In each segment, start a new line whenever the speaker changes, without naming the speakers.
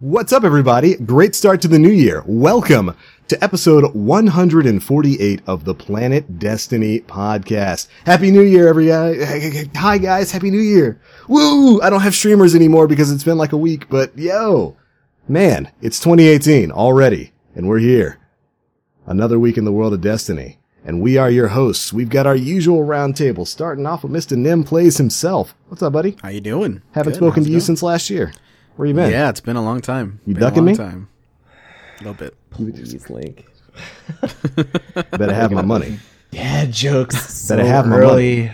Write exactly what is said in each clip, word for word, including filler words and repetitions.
What's up, everybody? Great start to the new year. Welcome to episode one hundred forty-eight of the Planet Destiny podcast. Happy New Year, everybody. Hi, guys. Happy New Year. Woo! I don't have streamers anymore because it's been like a week, but yo, man, it's twenty eighteen already, and we're here. Another week in the world of Destiny. And we are your hosts. We've got our usual round table, starting off with Mister Nim Plays himself. What's up, buddy?
How you doing?
Haven't
Good.
spoken
How's
to
it
you
going?
since last year. Where you been?
Yeah, it's been a long time.
You
been
ducking
a long
me?
Time. A little bit.
Please, Link.
Better have my money.
Dad jokes.
Better
so
have my
early.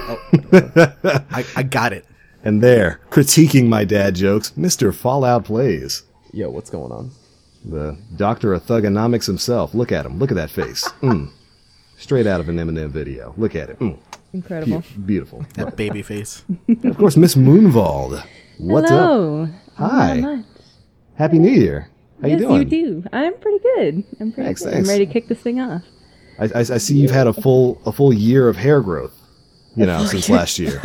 I, I got it.
And there, critiquing my dad jokes, Mister Fallout Plays.
Yo, what's going on?
The doctor of thugonomics himself. Look at him. Look at that face. Mm. Straight out of an Eminem video. Look at it. Mm.
Incredible.
Be- beautiful.
That baby face.
And of course, Miss Moonvald. What's
Hello.
up? Hi.
Not much.
Happy New Year. How
yes,
you doing?
you do. I'm pretty good. I'm pretty
Thanks,
good.
thanks.
I'm ready to kick this thing off.
I, I, I see you've had a full a full year of hair growth, you know, since last year.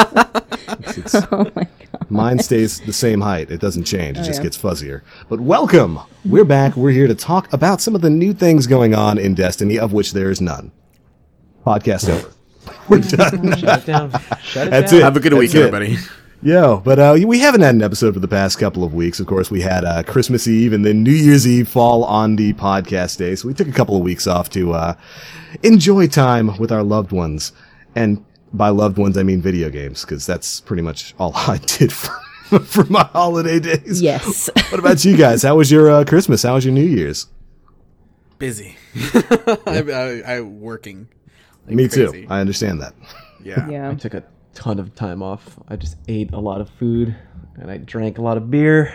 It's- it's-
Oh my god.
Mine stays the same height. It doesn't change. It
Oh,
just
yeah.
gets fuzzier. But welcome. We're back. We're here to talk about some of the new things going on in Destiny, of which there is none. Podcast over. We're done.
Shut it down. Shut it
That's
down.
it.
Have a good
That's
week,
it.
everybody.
Yo, but uh, we haven't had an episode for the past couple of weeks. Of course, we had uh, Christmas Eve and then New Year's Eve fall on the podcast day. So we took a couple of weeks off to uh, enjoy time with our loved ones. And by loved ones, I mean video games, because that's pretty much all I did for, for my holiday days.
Yes.
What about you guys? How was your uh, Christmas? How was your New Year's?
Busy. I, I, I working. Like
Me
crazy.
too. I understand that.
Yeah.
Yeah.
I took a ton of time off. I just ate a lot of food and I drank a lot of beer.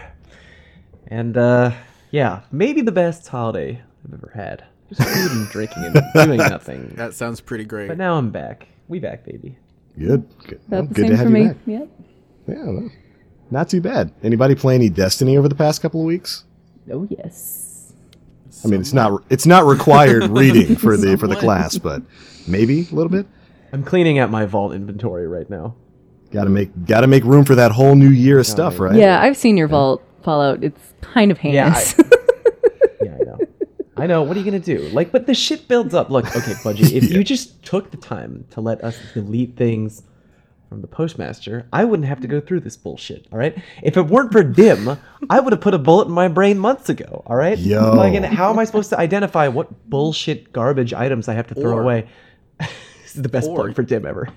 And uh yeah, maybe the best holiday I've ever had. Just food and drinking and doing nothing.
That sounds pretty great.
But now I'm back. We back, baby.
Good. Good, well,
About the
good
same
to have
for
you
me.
back.
Yep.
Yeah, well, not too bad. Anybody play any Destiny over the past couple of weeks?
Oh yes.
I mean, it's not it's not required reading for the for the
Someone.
class, but maybe a little bit.
I'm cleaning out my vault inventory right now.
Got to make got to make room for that whole new year of stuff, right?
Yeah, I've seen your vault Fallout. It's kind of
Yeah,
heinous.
Yeah, I know. I know. What are you gonna do? Like, but the shit builds up. Look, okay, Budgie, if
Yeah.
you just took the time to let us delete things from the postmaster, I wouldn't have to go through this bullshit. All right. If it weren't for Dim, I would have put a bullet in my brain months ago. All right.
Yo.
Like, and how am I supposed to identify what bullshit garbage items I have to throw
Or-
away? This is the best
or-
plug for Dim ever.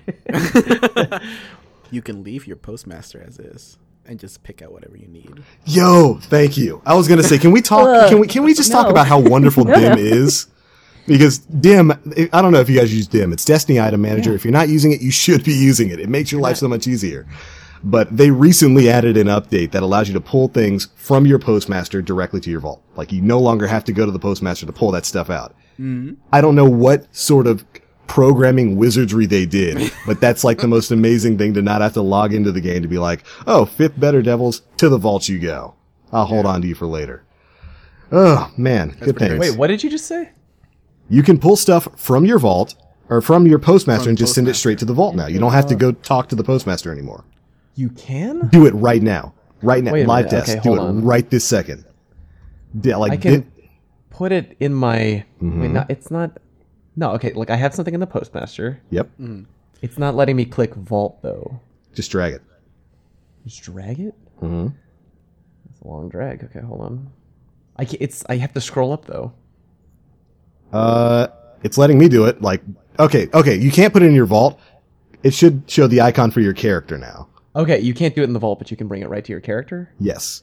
You can leave your postmaster as is and just pick out whatever you need.
Yo, thank you. I was gonna say, can we talk?
Ugh,
can we can we just talk
no.
about how wonderful Dim is? Because Dim, I don't know if you guys use Dim. It's Destiny Item Manager. If you're not using it, you should be using it. It makes your life so much easier. But they recently added an update that allows you to pull things from your postmaster directly to your vault. Like, you no longer have to go to the postmaster to pull that stuff out. Mm-hmm. I don't know what sort of programming wizardry they did, but that's like the most amazing thing, to not have to log into the game to be like, oh, fifth Better Devils, to the vault you go. I'll hold on to you for later. Oh, man. Good
pretty
things.
Wait, what did you just say?
You can pull stuff from your vault or from your postmaster
From
and just send it
postmaster.
straight to the vault now. You don't have to go talk to the postmaster anymore.
You can?
Do it right now. Right now.
Wait a
Live
minute.
test.
Okay,
Do
hold
it
on.
right this second. D- like,
I can
di-
put it in my.
Mm-hmm.
Wait, not, it's not. No, okay. Like I have something in the postmaster.
Yep.
It's not letting me click vault though.
Just drag it.
Just drag it.
Mm-hmm.
It's a long drag. Okay, hold on. I ca it's. I have to scroll up though.
Uh, it's letting me do it. Like, okay, okay. You can't put it in your vault. It should show the icon for your character now.
Okay, you can't do it in the vault, but you can bring it right to your character.
Yes.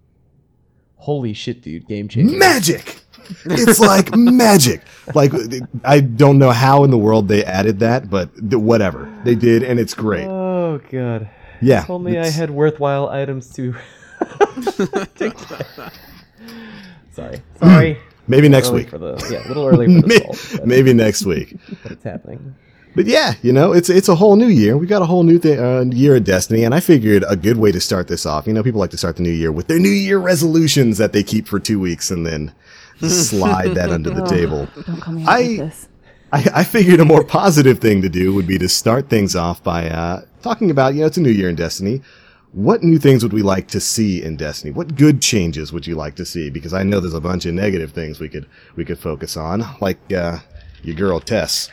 Holy shit, dude! Game changer.
Magic! It's like magic. Like, I don't know how in the world they added that, but th- whatever. They did, and it's great.
Oh god.
Yeah.
If only I
it's-
had worthwhile items to. Sorry. Sorry.
Maybe next
Early
week.
For the, yeah, a little early for the
May-
vault, but,
Maybe next week.
but it's happening.
But yeah, you know, it's it's a whole new year. We got a whole new th- uh, year of Destiny, and I figured a good way to start this off. You know, people like to start the new year with their New Year resolutions that they keep for two weeks and then slide that under the table.
Don't call me out
I-
like this.
I, I figured a more positive thing to do would be to start things off by uh, talking about, you know, it's a new year in Destiny. what new things would we like to see in Destiny? What good changes would you like to see? Because I know there's a bunch of negative things we could we could focus on, like uh, your girl Tess.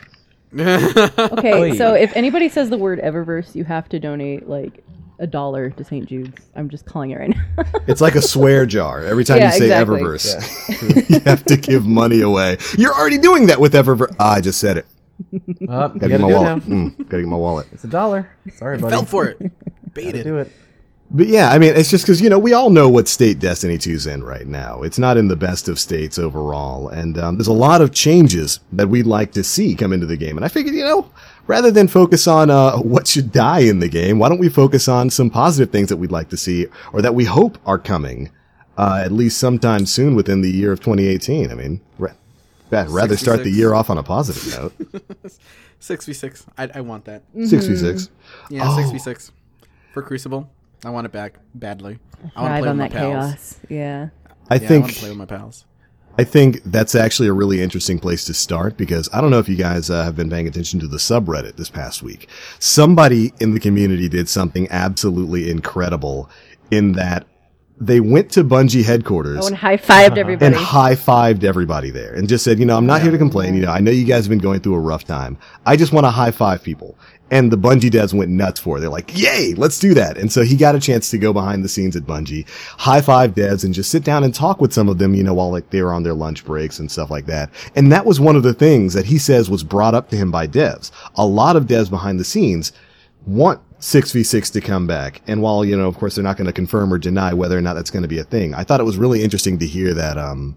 Okay,
Oy.
so if anybody says the word Eververse, you have to donate like a dollar to Saint Jude's. I'm just calling it right now.
It's like a swear jar. Every time
Yeah,
you say
exactly.
Eververse, you have to give money away. You're already doing that with Eververse. Ah, I just said it.
Uh, you
Gotta
gotta
get my
do it
wallet.
now.
Mm, gotta get my wallet.
It's a dollar. Sorry, buddy.
Fell for it.
Gotta
Baited.
do it.
But yeah, I mean, it's just because, you know, we all know what state Destiny two's in right now. It's not in the best of states overall. And um, there's a lot of changes that we'd like to see come into the game. And I figured, you know, rather than focus on uh, what should die in the game, why don't we focus on some positive things that we'd like to see or that we hope are coming uh, at least sometime soon within the year of twenty eighteen. I mean, ra- rather start the
sixty-six.
year off on a positive note.
six v six. I, I want that.
six v six.
Yeah,
Oh.
six v six. For Crucible. I want it back badly. I want to
Thrive
play
on
with my
that
pals.
chaos. Yeah.
I
Yeah, I
think
want to play with my pals.
I think that's actually a really interesting place to start because I don't know if you guys uh, have been paying attention to the subreddit this past week. Somebody in the community did something absolutely incredible in that they went to Bungie headquarters
Oh, and high fived everybody.
and high-fived everybody there and just said, you know, I'm not here to complain. You know, I know you guys have been going through a rough time. I just want to high-five people. And the Bungie devs went nuts for it. They're like, yay, let's do that. And so he got a chance to go behind the scenes at Bungie, high-five devs and just sit down and talk with some of them, you know, while like they were on their lunch breaks and stuff like that. And that was one of the things that he says was brought up to him by devs. A lot of devs behind the scenes want six v six to come back. And while, you know, of course, they're not going to confirm or deny whether or not that's going to be a thing, I thought it was really interesting to hear that, um,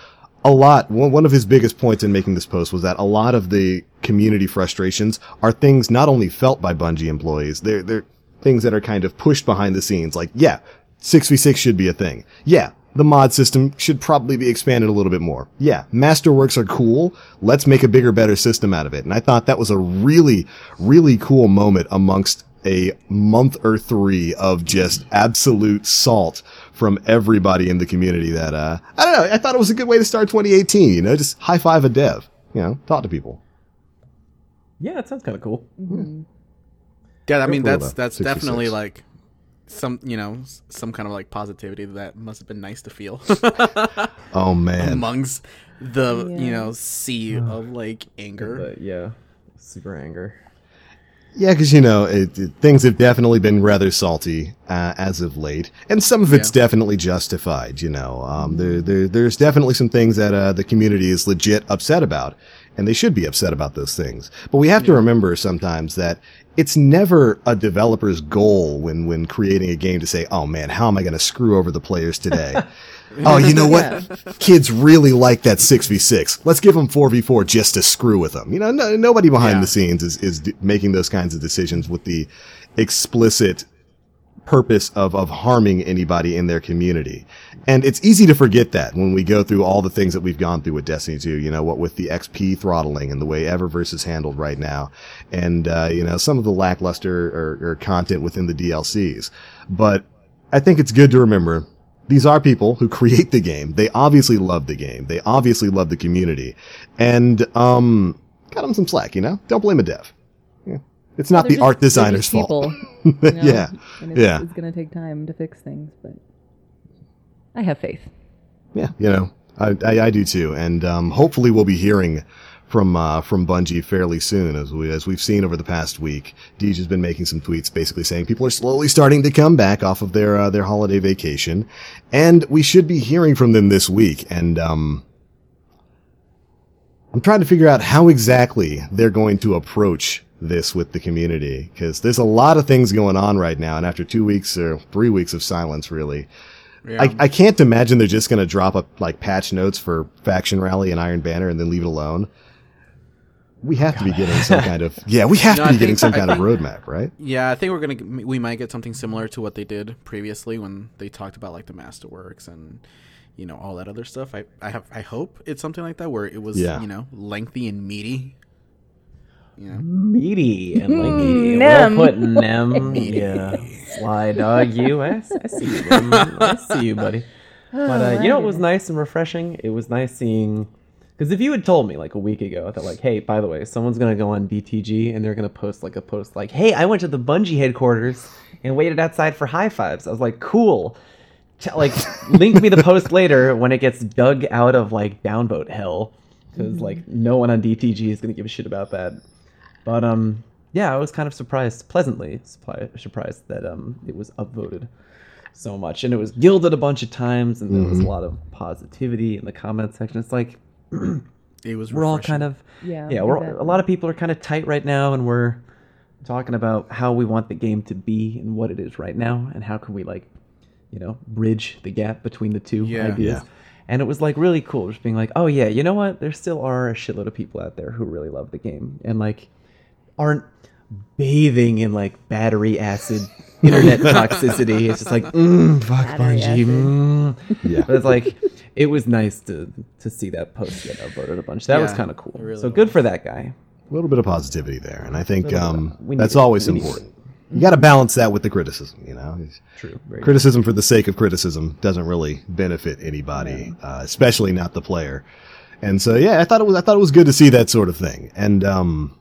a lot, one, one of his biggest points in making this post was that a lot of the community frustrations are things not only felt by Bungie employees, they're, they're things that are kind of pushed behind the scenes. Like, yeah, six v six should be a thing. Yeah, the mod system should probably be expanded a little bit more. Yeah, Masterworks are cool. Let's make a bigger, better system out of it. And I thought that was a really, really cool moment amongst a month or three of just absolute salt from everybody in the community that, uh, I don't know, I thought it was a good way to start twenty eighteen, you know, just high five a dev, you know, talk to people.
Yeah, it sounds kind of cool.
Yeah, I mean,
cool,
that's
though.
that's definitely
sixty-six.
like some, you know, s- some kind of like positivity that must have been nice to feel
Oh man.
amongst the,
Yeah.
you know, sea of like anger.
But yeah, super anger.
Yeah, because, you know, it, it, things have definitely been rather salty uh, as of late, and some of it's
Yeah.
definitely justified, you know. Um, there, there, there's definitely some things that uh, the community is legit upset about, and they should be upset about those things. But we have to remember sometimes that it's never a developer's goal when, when creating a game to say, oh man, how am I going to screw over the players today? Oh, you know what? Kids really like that six v six. Let's give them four v four just to screw with them. You know, no, nobody behind
Yeah.
the scenes is, is d- making those kinds of decisions with the explicit purpose of, of harming anybody in their community. And it's easy to forget that when we go through all the things that we've gone through with Destiny two, you know, what with the X P throttling and the way Eververse is handled right now. And, uh, you know, some of the lackluster or, or content within the D L Cs. But I think it's good to remember these are people who create the game. They obviously love the game. They obviously love the community. And, um, cut them some slack, you know? Don't blame a dev. Yeah. It's not
They're
the
just-
art
they're
designer's
just
fault.
people, you know?
Yeah.
And it's,
Yeah.
it's going to take time to fix things, but I have faith.
Yeah, you know, I, I, I do too. And, um, hopefully we'll be hearing from, uh, from Bungie fairly soon, as we, as we've seen over the past week. Deej has been making some tweets basically saying people are slowly starting to come back off of their, uh, their holiday vacation. And we should be hearing from them this week. And, um, I'm trying to figure out how exactly they're going to approach this with the community, because there's a lot of things going on right now. And after two weeks or three weeks of silence, really,
Yeah.
I, I can't imagine they're just going to drop up like patch notes for Faction Rally and Iron Banner and then leave it alone. We have to be getting some kind of, yeah, we have
No,
to
I
be getting
think-
some
I
kind of
think-
roadmap, right?
Yeah, I think we're gonna g- we might get something similar to what they did previously when they talked about like the Masterworks and you know all that other stuff. I I have I hope it's something like that where it was
Yeah.
you know lengthy and meaty. You know,
Meaty and lanky.
Nem.
Well put, Nem. Yeah. Sly dog, you. I, I see you, Nem. I see you, buddy. But uh, you know what was nice and refreshing? It was nice seeing, Because if you had told me like a week ago that like, hey, by the way, someone's gonna go on B T G and they're gonna post like a post like, hey, I went to the Bungie headquarters and waited outside for high fives. I was like, cool. Ch- Like, link me the post later when it gets dug out of like downvote hell, because like no one on D T G is gonna give a shit about that. But um, yeah, I was kind of surprised, pleasantly surpri- surprised that um it was upvoted so much, and it was gilded a bunch of times, and there was a lot of positivity in the comment section. It's like.
It was.
We're all
refreshing.
kind of
Yeah,
yeah. We're
exactly.
a lot of people are kind of tight right now, and we're talking about how we want the game to be and what it is right now, and how can we like, you know, bridge the gap between the two
Yeah.
ideas.
Yeah.
And it was like really cool, just being like, oh yeah, you know what? There still are a shitload of people out there who really love the game and like aren't bathing in like battery acid internet toxicity. It's just like, mm, fuck
Battery
Bungie.
acid.
Mm.
Yeah.
But it's like, it was nice to to see that post get upvoted a bunch. That was
Yeah,
kind of cool.
it really
so good
was.
for that guy.
A little bit of positivity there, and I think
Little bit of-
um,
we need
that's
it.
always
We need
important. You got to balance that with the criticism, you know.
True. Very
Criticism for the sake of criticism doesn't really benefit anybody, uh, especially not the player. And so, yeah, I thought it was I thought it was good to see that sort of thing, and um,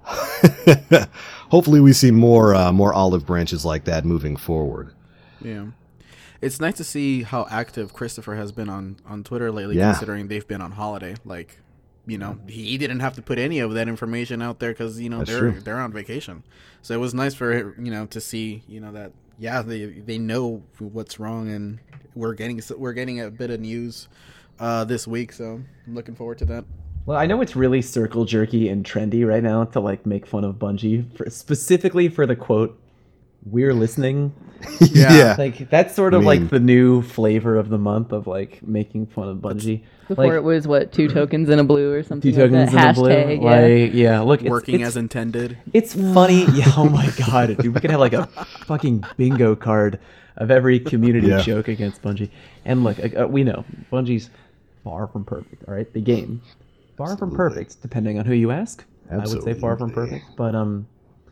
hopefully we see more uh, more olive branches like that moving forward.
Yeah. It's nice to see how active Christopher has been on, on Twitter lately,
Yeah.
considering they've been on holiday. Like, you know, he didn't have to put any of that information out there because, you know,
That's
they're
true.
they're on vacation. So it was nice for, you know, to see, you know, that, yeah, they they know what's wrong, and we're getting we're getting a bit of news uh, this week. So I'm looking forward to that.
Well, I know it's really circle jerky and trendy right now to like make fun of Bungie, for, specifically for the quote, "We're listening."
Yeah.
Like that's sort
I
of like
mean-
the new flavor of the month of like making fun of Bungie.
Before
like,
it was what two tokens in a blue or something.
two tokens
like that.
in the blue.
Hashtag, yeah.
Like yeah, look, it's,
Working
it's,
as intended.
It's funny. Yeah, oh my god, dude, we could have like a fucking bingo card of every community
Yeah.
joke against Bungie. And look, uh, we know Bungie's far from perfect. All right, the game far from
Absolutely.
perfect, depending on who you ask. I would say far from
Absolutely.
perfect, but um,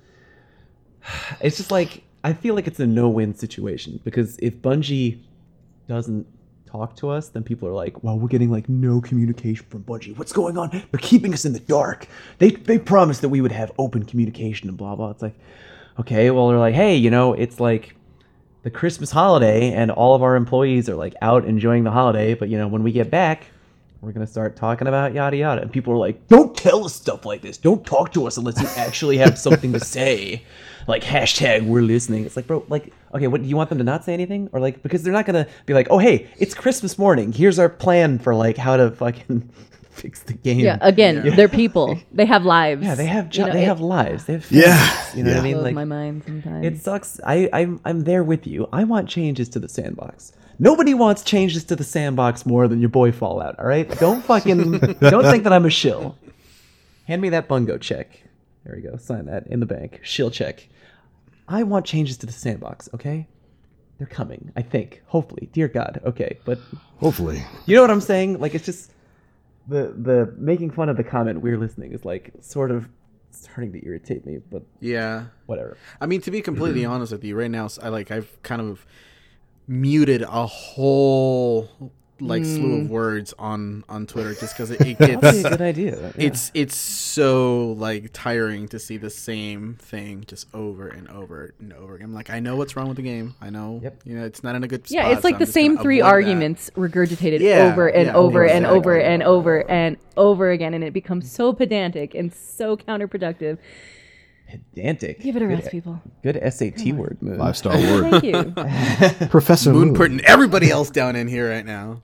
it's just like I feel like it's a no-win situation because if Bungie doesn't talk to us, then people are like, well, we're getting like no communication from Bungie. What's going on? They're keeping us in the dark. They they promised that we would have open communication and blah blah. It's like, okay, well they're like, hey, you know, it's like the Christmas holiday and all of our employees are like out enjoying the holiday, but you know, when we get back, we're gonna start talking about yada yada. And people are like, don't tell us stuff like this. Don't talk to us unless you actually have something to say. Like hashtag we're listening. It's like, bro, like, okay, what do you want them to not say anything? Or like, because they're not gonna be like, oh hey, it's Christmas morning. Here's our plan for like how to fucking fix the game.
Yeah, again,
Yeah.
they're people. They have lives.
Yeah, they have jo-
You know,
they
it
have lives. They have
Yeah,
families, you know what I
yeah.
mean?
blows
Like
my mind sometimes.
it sucks. I, I'm I'm there with you. I want changes to the sandbox. Nobody wants changes to the sandbox more than your boy Fallout. All right, don't fucking don't think that I'm a shill. Hand me that bungo check. There we go. Sign that in the bank. Shill check. I want changes to the sandbox. Okay, they're coming. I think. Hopefully, dear God. Okay, but
Hopefully.
you know what I'm saying? Like it's just the the making fun of the comment we're listening is like sort of starting to irritate me. But
Yeah.
whatever.
I mean, to be completely honest with you, right now, I like I've kind of muted a whole like slew of words on on Twitter just because it, it
That'd be a
gets
good idea. Yeah.
it's it's so like tiring to see the same thing just over and over and over again. I'm like, I know what's wrong with the game. I know,
Yep.
you know, it's not in a good spot.
yeah, it's
so
like
I'm
the
just
same
gonna
three
avoid that.
arguments regurgitated
Yeah,
over and
yeah,
over and
exactly.
over and over and over again, and it becomes so pedantic and so counterproductive.
Pedantic.
Give it a
Good-
good, people.
Good S A T word, Moon.
Five star word.
Thank you.
Professor
Moon
Moon.
putting everybody else down in here right now.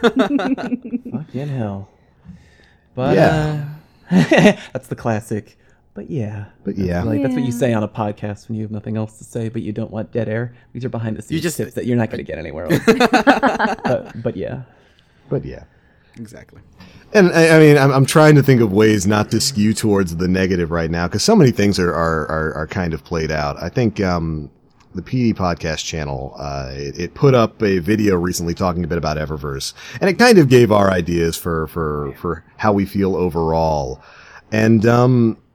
Fucking hell. But
Yeah.
uh, that's the classic. But yeah.
But yeah.
Like that's what you
Yeah.
say on a podcast when you have nothing else to say, but you don't want dead air. These are behind the scenes
just-
tips that you're not going to get anywhere else. but, but yeah.
But yeah.
Exactly.
And I, I mean, I'm, I'm trying to think of ways not to skew towards the negative right now because so many things are, are, are, are kind of played out. I think um, the P D podcast channel, uh, it, it put up a video recently talking a bit about Eververse, and it kind of gave our ideas for, for, for how we feel overall. And um,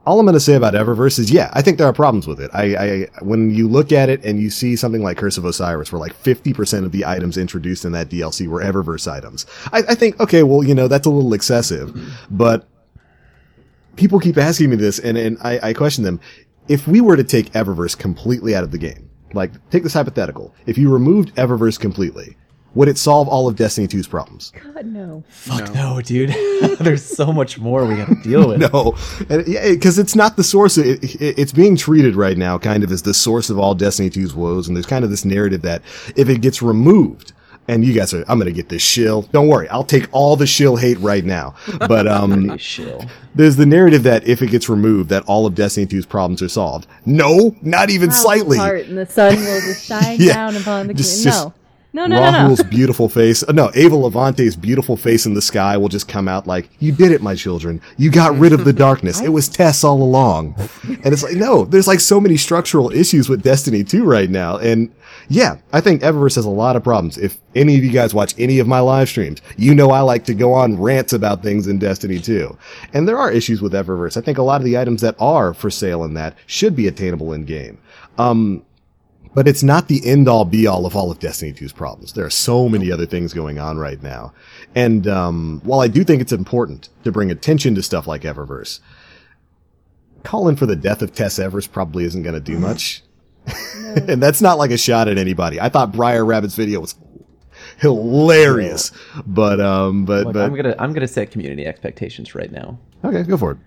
all I'm going to say about Eververse is, yeah, I think there are problems with it. I, I, when you look at it and you see something like Curse of Osiris, where like fifty percent of the items introduced in that D L C were Eververse items, I, I think, okay, well, you know, that's a little excessive, but people keep asking me this, and, and I, I question them. If we were to take Eververse completely out of the game, like, take this hypothetical, if you removed Eververse completely, would it solve all of Destiny two's problems?
God, no.
Fuck no, dude. There's so much more we gotta deal with.
No, because it's not the source. Of, it, it, it's being treated right now kind of as the source of all Destiny two's woes, and there's kind of this narrative that if it gets removed, and you guys are, I'm going to get this shill. Don't worry, I'll take all the shill hate right now. But um,
shill.
There's the narrative that if it gets removed, that all of Destiny two's problems are solved. No, not even
Wow,
slightly.
Heart and the sun will just shine
Yeah.
down upon the
Just-
queen.
just-
No. No, no, no, no.
Rahul's beautiful face. uh, No, Ava Levante's beautiful face in the sky will just come out like, you did it, my children. You got rid of the darkness. It was Tess all along. And it's like, no, there's like so many structural issues with Destiny two right now. And yeah, I think Eververse has a lot of problems. If any of you guys watch any of my live streams, you know I like to go on rants about things in Destiny two. And there are issues with Eververse. I think a lot of the items that are for sale in that should be attainable in game. Um, But it's not the end-all be-all of all of Destiny two's problems. There are so many other things going on right now. And um, while I do think it's important to bring attention to stuff like Eververse, calling for the death of Tess Evers probably isn't going to do much. No. And that's not like a shot at anybody. I thought Briar Rabbit's video was hilarious. Yeah. But, um, but,
Look,
but...
I'm gonna, I'm gonna set community expectations right now.
Okay, go for it.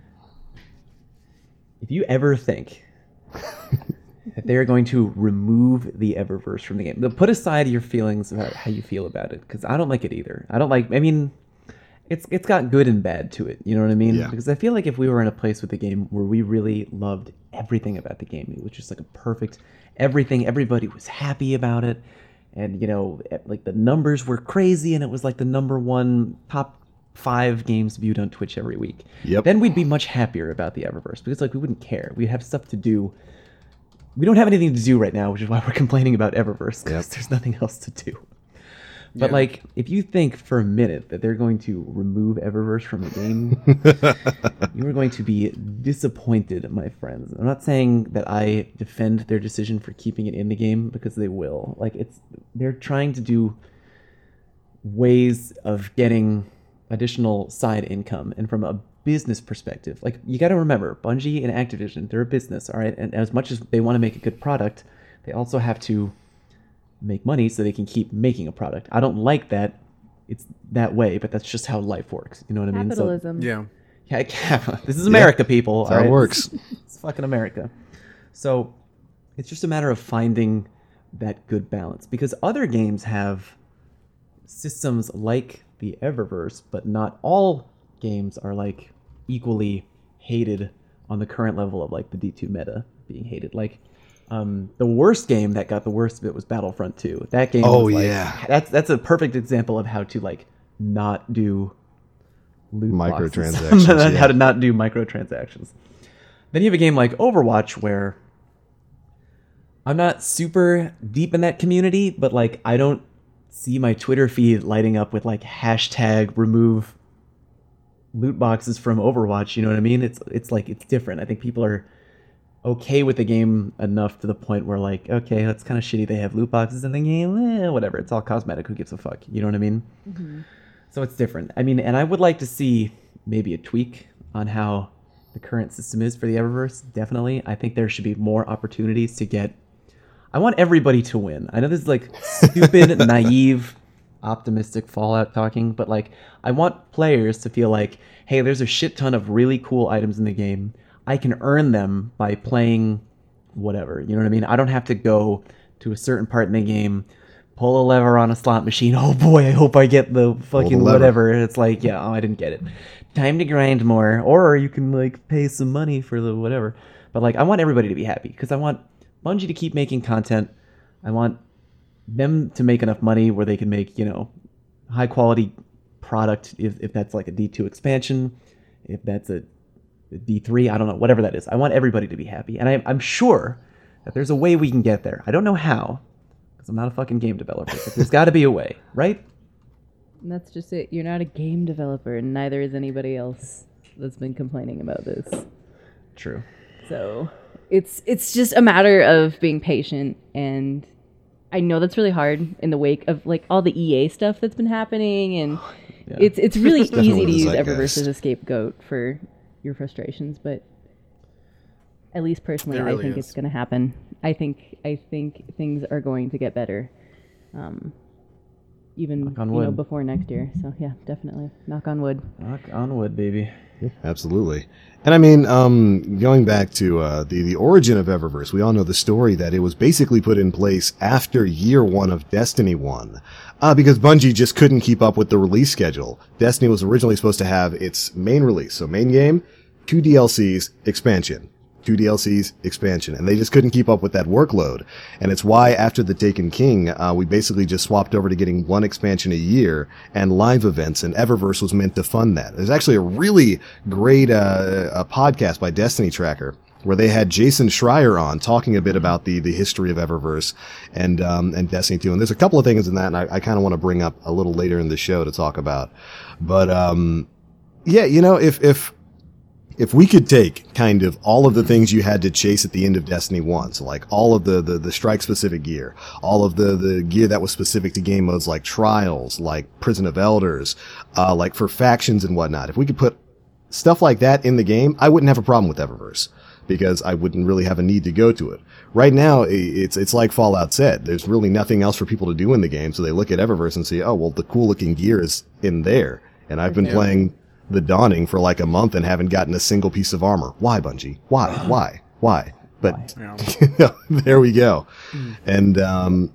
If you ever think that they're going to remove the Eververse from the game, but put aside your feelings about how you feel about it, because I don't like it either. I don't like. I mean, it's it's got good and bad to it. You know what I mean?
Yeah.
Because I feel like if we were in a place with the game where we really loved everything about the game, it was just like a perfect everything. Everybody was happy about it, and you know, like the numbers were crazy, and it was like the number one top five games viewed on Twitch every week.
Yep.
Then we'd be much happier about the Eververse because like we wouldn't care. We'd have stuff to do. We don't have anything to do right now, which is why we're complaining about Eververse, because yep. there's nothing else to do. But, yeah. like, if you think for a minute that they're going to remove Eververse from the game, you are going to be disappointed, my friends. I'm not saying that I defend their decision for keeping it in the game, because they will. Like, it's they're trying to do ways of getting additional side income, and from a business perspective, like, you got to remember, Bungie and Activision, they're a business, all right? And as much as they want to make a good product, they also have to make money so they can keep making a product. I don't like that it's that way, but that's just how life works. You know what I mean?
Capitalism.
So, yeah.
Yeah, this is America, yeah, people.
That's how right? it works.
It's, it's fucking America. So it's just a matter of finding that good balance, because other games have systems like the Eververse, but not all games are like equally hated on the current level of like the D two meta being hated. Like um, the worst game that got the worst of it was Battlefront two. That game
oh,
was like,
yeah.
that's that's a perfect example of how to like not do loot
microtransactions.
how
yeah.
to not do microtransactions. Then you have a game like Overwatch where I'm not super deep in that community, but like I don't see my Twitter feed lighting up with like hashtag remove loot boxes from Overwatch. You know what I mean? It's it's like it's different. I think people are okay with the game enough to the point where like, okay, that's kind of shitty. They have loot boxes in the game. Eh, whatever. It's all cosmetic. Who gives a fuck? You know what I mean?
Mm-hmm.
So it's different. I mean, and I would like to see maybe a tweak on how the current system is for the Eververse. Definitely. I think there should be more opportunities to get... I want everybody to win. I know this is like stupid, naive, optimistic Fallout talking, but like I want players to feel like, hey, there's a shit ton of really cool items in the game. I can earn them by playing whatever. You know what I mean? I don't have to go to a certain part in the game, pull a lever on a slot machine. Oh boy, I hope I get the fucking the whatever. It's like, yeah, oh, I didn't get it. Time to grind more. Or you can like pay some money for the whatever. But like I want everybody to be happy, because I want Bungie to keep making content. I want them to make enough money where they can make, you know, high quality product, if, if that's like a D two expansion, if that's a, a D three, I don't know, whatever that is. I want everybody to be happy. And I, I'm sure that there's a way we can get there. I don't know how, because I'm not a fucking game developer, but there's got to be a way, right?
And that's just it. You're not a game developer, and neither is anybody else that's been complaining about this.
True.
So it's it's just a matter of being patient, and I know that's really hard in the wake of like all the E A stuff that's been happening, and
Yeah.
it's it's really
Definitely
easy to
the
use
zeitgeist.
Eververse as a scapegoat for your frustrations, but at least personally,
It really
I think
is.
it's going to happen. I think I think things are going to get better, um, even
Knock on
you know
wood.
before next year. So yeah, definitely knock on wood.
Knock on wood, baby.
Absolutely. And I mean, um, going back to uh, the, the origin of Eververse, we all know the story that it was basically put in place after year one of Destiny one. Uh, because Bungie just couldn't keep up with the release schedule. Destiny was originally supposed to have its main release, so main game, two D L Cs, expansion. Two D L Cs, expansion. And they just couldn't keep up with that workload. And it's why after the Taken King, uh, we basically just swapped over to getting one expansion a year and live events, and Eververse was meant to fund that. There's actually a really great, uh, a podcast by Destiny Tracker where they had Jason Schreier on talking a bit about the, the history of Eververse and, um, and Destiny two. And there's a couple of things in that, and I, I kind of want to bring up a little later in the show to talk about. But, um, yeah, you know, if, if, If we could take kind of all of the things you had to chase at the end of Destiny one, so like all of the, the, the strike-specific gear, all of the, the gear that was specific to game modes like Trials, like Prison of Elders, uh, like for factions and whatnot, if we could put stuff like that in the game, I wouldn't have a problem with Eververse, because I wouldn't really have a need to go to it. Right now, it's it's like Fallout said, there's really nothing else for people to do in the game, so they look at Eververse and say, oh, well, the cool-looking gear is in there, and I've been
Yeah.
playing The Dawning for like a month and haven't gotten a single piece of armor. Why, Bungie? Why? Why? Why? But
Yeah.
there we go. And um,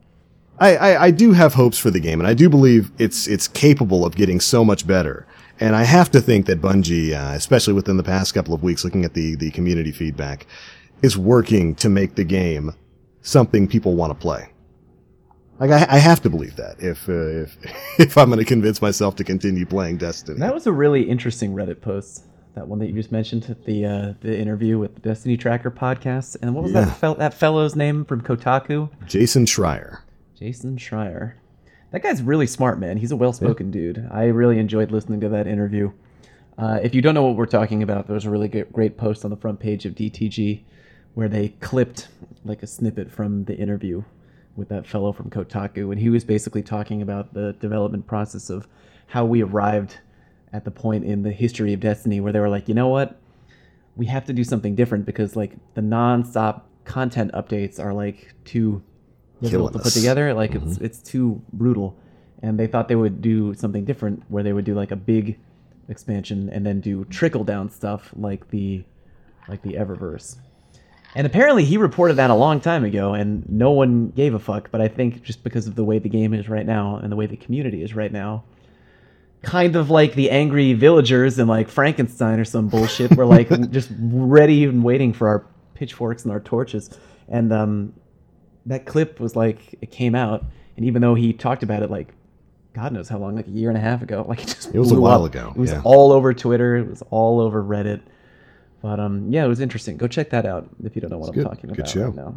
I, I I do have hopes for the game, and I do believe it's it's capable of getting so much better. And I have to think that Bungie, uh, especially within the past couple of weeks, looking at the the community feedback, is working to make the game something people want to play. Like I, I have to believe that if uh, if if I'm going to convince myself to continue playing Destiny.
That was a really interesting Reddit post. That one that you just mentioned, the uh, the interview with the Destiny Tracker podcast. And what was
Yeah.
that fel- that fellow's name from Kotaku?
Jason Schreier.
Jason Schreier. That guy's really smart, man. He's a well-spoken dude. I really enjoyed listening to that interview. Uh, if you don't know what we're talking about, there was a really good, great post on the front page of D T G where they clipped like a snippet from the interview with that fellow from Kotaku, and he was basically talking about the development process of how we arrived at the point in the history of Destiny where they were like, you know what, we have to do something different because like the non-stop content updates are like too difficult to
Killing
put
us.
together. Like it's it's too brutal, and they thought they would do something different where they would do like a big expansion and then do trickle down stuff like the like the Eververse. And apparently he reported that a long time ago, and no one gave a fuck. But I think just because of the way the game is right now and the way the community is right now, kind of like the angry villagers in like Frankenstein or some bullshit, we're like just ready and waiting for our pitchforks and our torches. And um, that clip was like, it came out, and even though he talked about it like, God knows how long, like a year and a half ago, like it just
It was a
blew
while
up.
ago,
It was
yeah.
all over Twitter. It was all over Reddit. But um, yeah, it was interesting. Go check that out if you don't know what
It's
I'm
good.
talking
Good
about
show.
right now.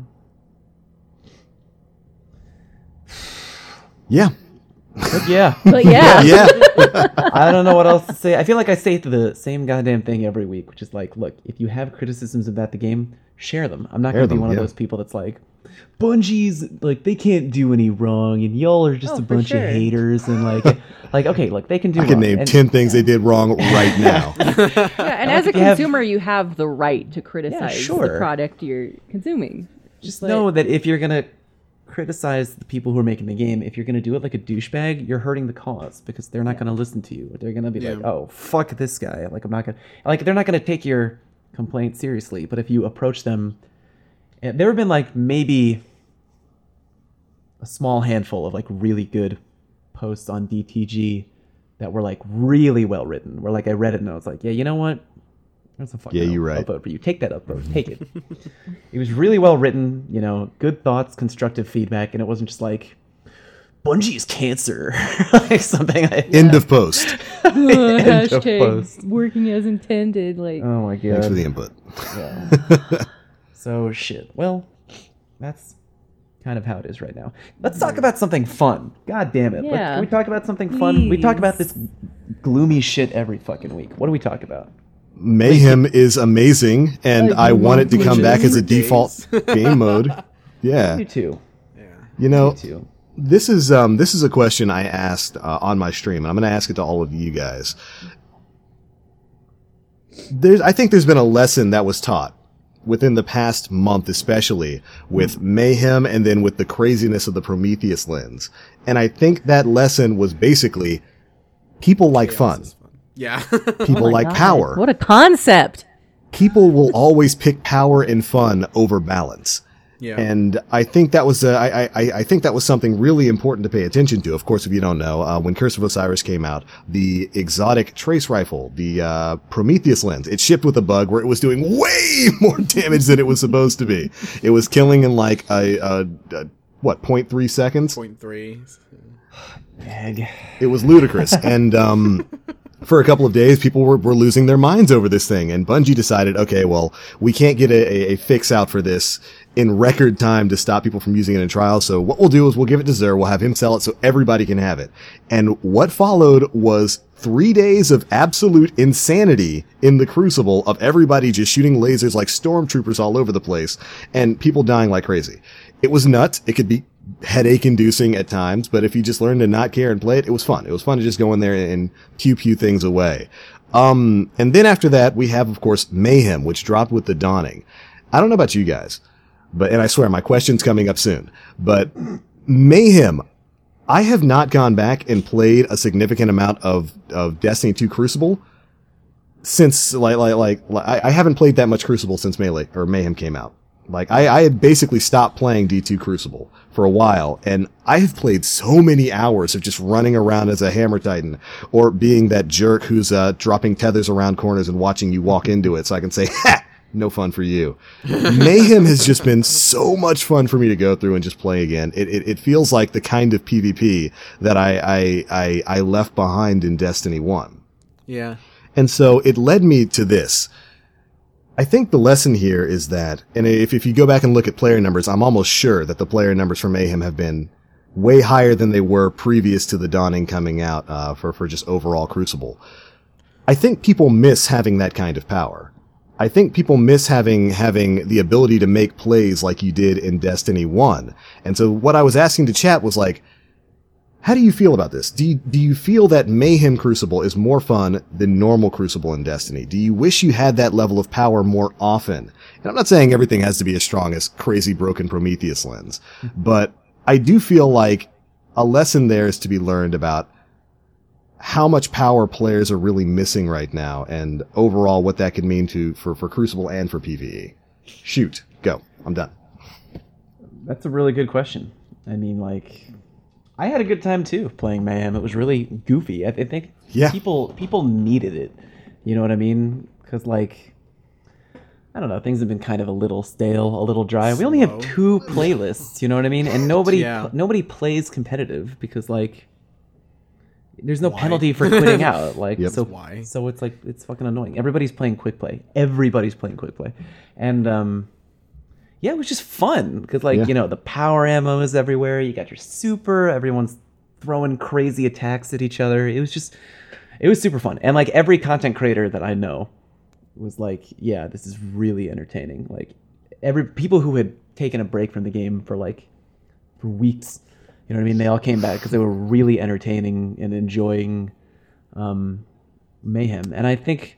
Yeah.
But yeah,
But yeah,
Yeah.
I don't know what else to say. I feel like I say the same goddamn thing every week, which is like, look, if you have criticisms about the game, share them. I'm not
Share
going to be
them,
one of
yeah.
those people that's like, Bungie's like they can't do any wrong, and y'all are just
Oh,
a
for
bunch
sure.
of haters, and like, like okay, look, they can do.
I can
wrong.
name
And-
ten things they did wrong right now.
yeah. And as a
if you have-
consumer, you have the right to criticize
sure.
the product you're consuming.
Just
But-
know that if you're gonna criticize the people who are making the game, if you're gonna do it like a douchebag, you're hurting the cause because they're not gonna listen to you. They're gonna be like,
Yeah.
"Oh, fuck this guy!" Like I'm not gonna like they're not gonna take your complaint seriously. But if you approach them, and there have been like maybe a small handful of like really good posts on D T G that were like really well written. Where like I read it and I was like, "Yeah, you know what? That's a fuck
Yeah,
no.
you're right.
I'll vote for you. Take that up, bro. Take it." It was really well written, you know, good thoughts, constructive feedback, and it wasn't just like Bungie is cancer, like something. I,
End of post.
End of post.
Hashtag working as intended. Like,
Oh my
Thanks for
god.
the input.
Yeah. So shit. Well, that's kind of how it is right now. Let's talk about something fun. God damn it. Let-
Yeah.
Can we talk about something fun? We talk about
Please.
this gloomy shit every fucking week. What do we talk about?
Mayhem is amazing, and
I
I want it to
love
come back as a
Days.
default game mode. Yeah,
You too.
Yeah.
you know,
Me too.
this is um this is a question I asked uh, on my stream, and I'm going to ask it to all of you guys. There's, I think there's been a lesson that was taught within the past month, especially with Mayhem and then with the craziness of the Prometheus lens. And I think that lesson was basically people like fun.
Yeah.
People
Oh my
like
God,
power.
What a concept.
People will always pick power and fun over balance.
Yeah.
And I think that was, uh, I, I, I think that was something really important to pay attention to. Of course, if you don't know, uh, when Curse of Osiris came out, the exotic trace rifle, the, uh, Prometheus lens, it shipped with a bug where it was doing way more damage than it was supposed to be. It was killing in like a, a, a what, zero point three seconds?
Point three.
Egg.
It was ludicrous. And, um, for a couple of days, people were, were losing their minds over this thing. And Bungie decided, okay, well, we can't get a, a, a fix out for this in record time to stop people from using it in trials. So what we'll do is we'll give it to Xur. We'll have him sell it so everybody can have it. And what followed was three days of absolute insanity in the Crucible of everybody just shooting lasers like stormtroopers all over the place and people dying like crazy. It was nuts. It could be headache inducing at times, but if you just learn to not care and play it, it was fun. It was fun to just go in there and pew pew things away. Um, and then after that, we have, of course, Mayhem, which dropped with the Dawning. I don't know about you guys, but, and I swear my question's coming up soon, but Mayhem, I have not gone back and played a significant amount of, of Destiny two Crucible since, like, like, like, like I, I haven't played that much Crucible since Melee, or Mayhem came out. Like, I, I had basically stopped playing D two Crucible for a while, and I have played so many hours of just running around as a Hammer Titan, or being that jerk who's, uh, dropping tethers around corners and watching you walk into it so I can say, ha! No fun for you. Mayhem has just been so much fun for me to go through and just play again. It, it, it feels like the kind of PvP that I, I, I, I left behind in Destiny one.
Yeah.
And so it led me to this. I think the lesson here is that, and if, if you go back and look at player numbers, I'm almost sure that the player numbers for Mayhem have been way higher than they were previous to the Dawning coming out, uh, for, for just overall Crucible. I think people miss having that kind of power. I think people miss having, having the ability to make plays like you did in Destiny one. And so what I was asking to chat was like, how do you feel about this? Do you, do you feel that Mayhem Crucible is more fun than normal Crucible in Destiny? Do you wish you had that level of power more often? And I'm not saying everything has to be as strong as crazy broken Prometheus lens, but I do feel like a lesson there is to be learned about how much power players are really missing right now, and overall what that could mean to for, for Crucible and for PvE. Shoot, go. I'm done.
That's a really good question. I mean, like, I had a good time too playing Mayhem. It was really goofy. I, I think
Yeah.
people people needed it. You know what I mean? Because, like, I don't know, things have been kind of a little stale, a little dry. We only have
Slow.
two playlists. You know what I mean? And nobody
Yeah.
nobody plays competitive because, like, there's no
Why?
penalty for quitting out. Like,
Yep.
so
Why?
so it's like it's fucking annoying. Everybody's playing quick play. Everybody's playing quick play, and um, yeah, it was just fun because, like,
Yeah.
you know, the power ammo is everywhere. You got your super. Everyone's throwing crazy attacks at each other. It was just, it was super fun. And, like, every content creator that I know was like, yeah, this is really entertaining. Like, every people who had taken a break from the game for like for weeks. You know what I mean? They all came back because they were really entertaining and enjoying um, Mayhem. And I think,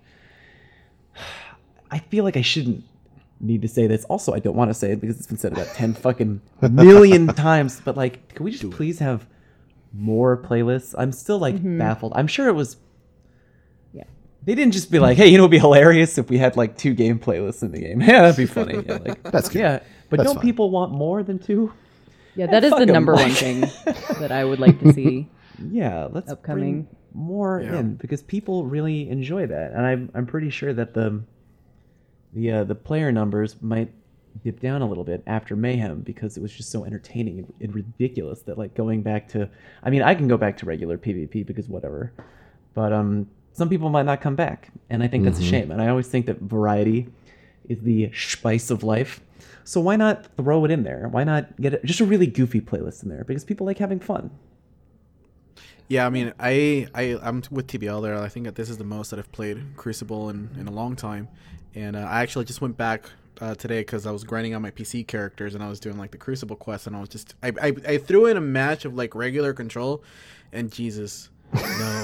I feel like I shouldn't need to say this. Also, I don't want to say it because it's been said about ten fucking million times. But, like, can we just please have more playlists? I'm still, like, baffled. I'm sure it was...
Yeah.
They didn't just be like, hey, you know, it'd be hilarious if we had, like, two game playlists in the game. Yeah, that'd be funny. Yeah, like,
That's good.
Yeah, but
That's
don't
fine.
people want more than two?
Yeah, that is
fuck
the
'em.
number one thing that I would like to see.
Yeah, let's
Upcoming.
bring more
Yeah.
in because people really enjoy that, and I'm I'm pretty sure that the the uh, the player numbers might dip down a little bit after Mayhem because it was just so entertaining and, and ridiculous that, like, going back to, I mean, I can go back to regular PvP because whatever, but um some people might not come back, and I think that's a shame. And I always think that variety is the spice of life. So why not throw it in there? Why not get a, just a really goofy playlist in there? Because people like having fun.
Yeah, I mean, I, I, I'm with T B L there. I think that this is the most that I've played Crucible in, in a long time. And uh, I actually just went back uh, today because I was grinding on my P C characters and I was doing like the Crucible quest. And I was just, I, I, I threw in a match of like regular Control and Jesus, no.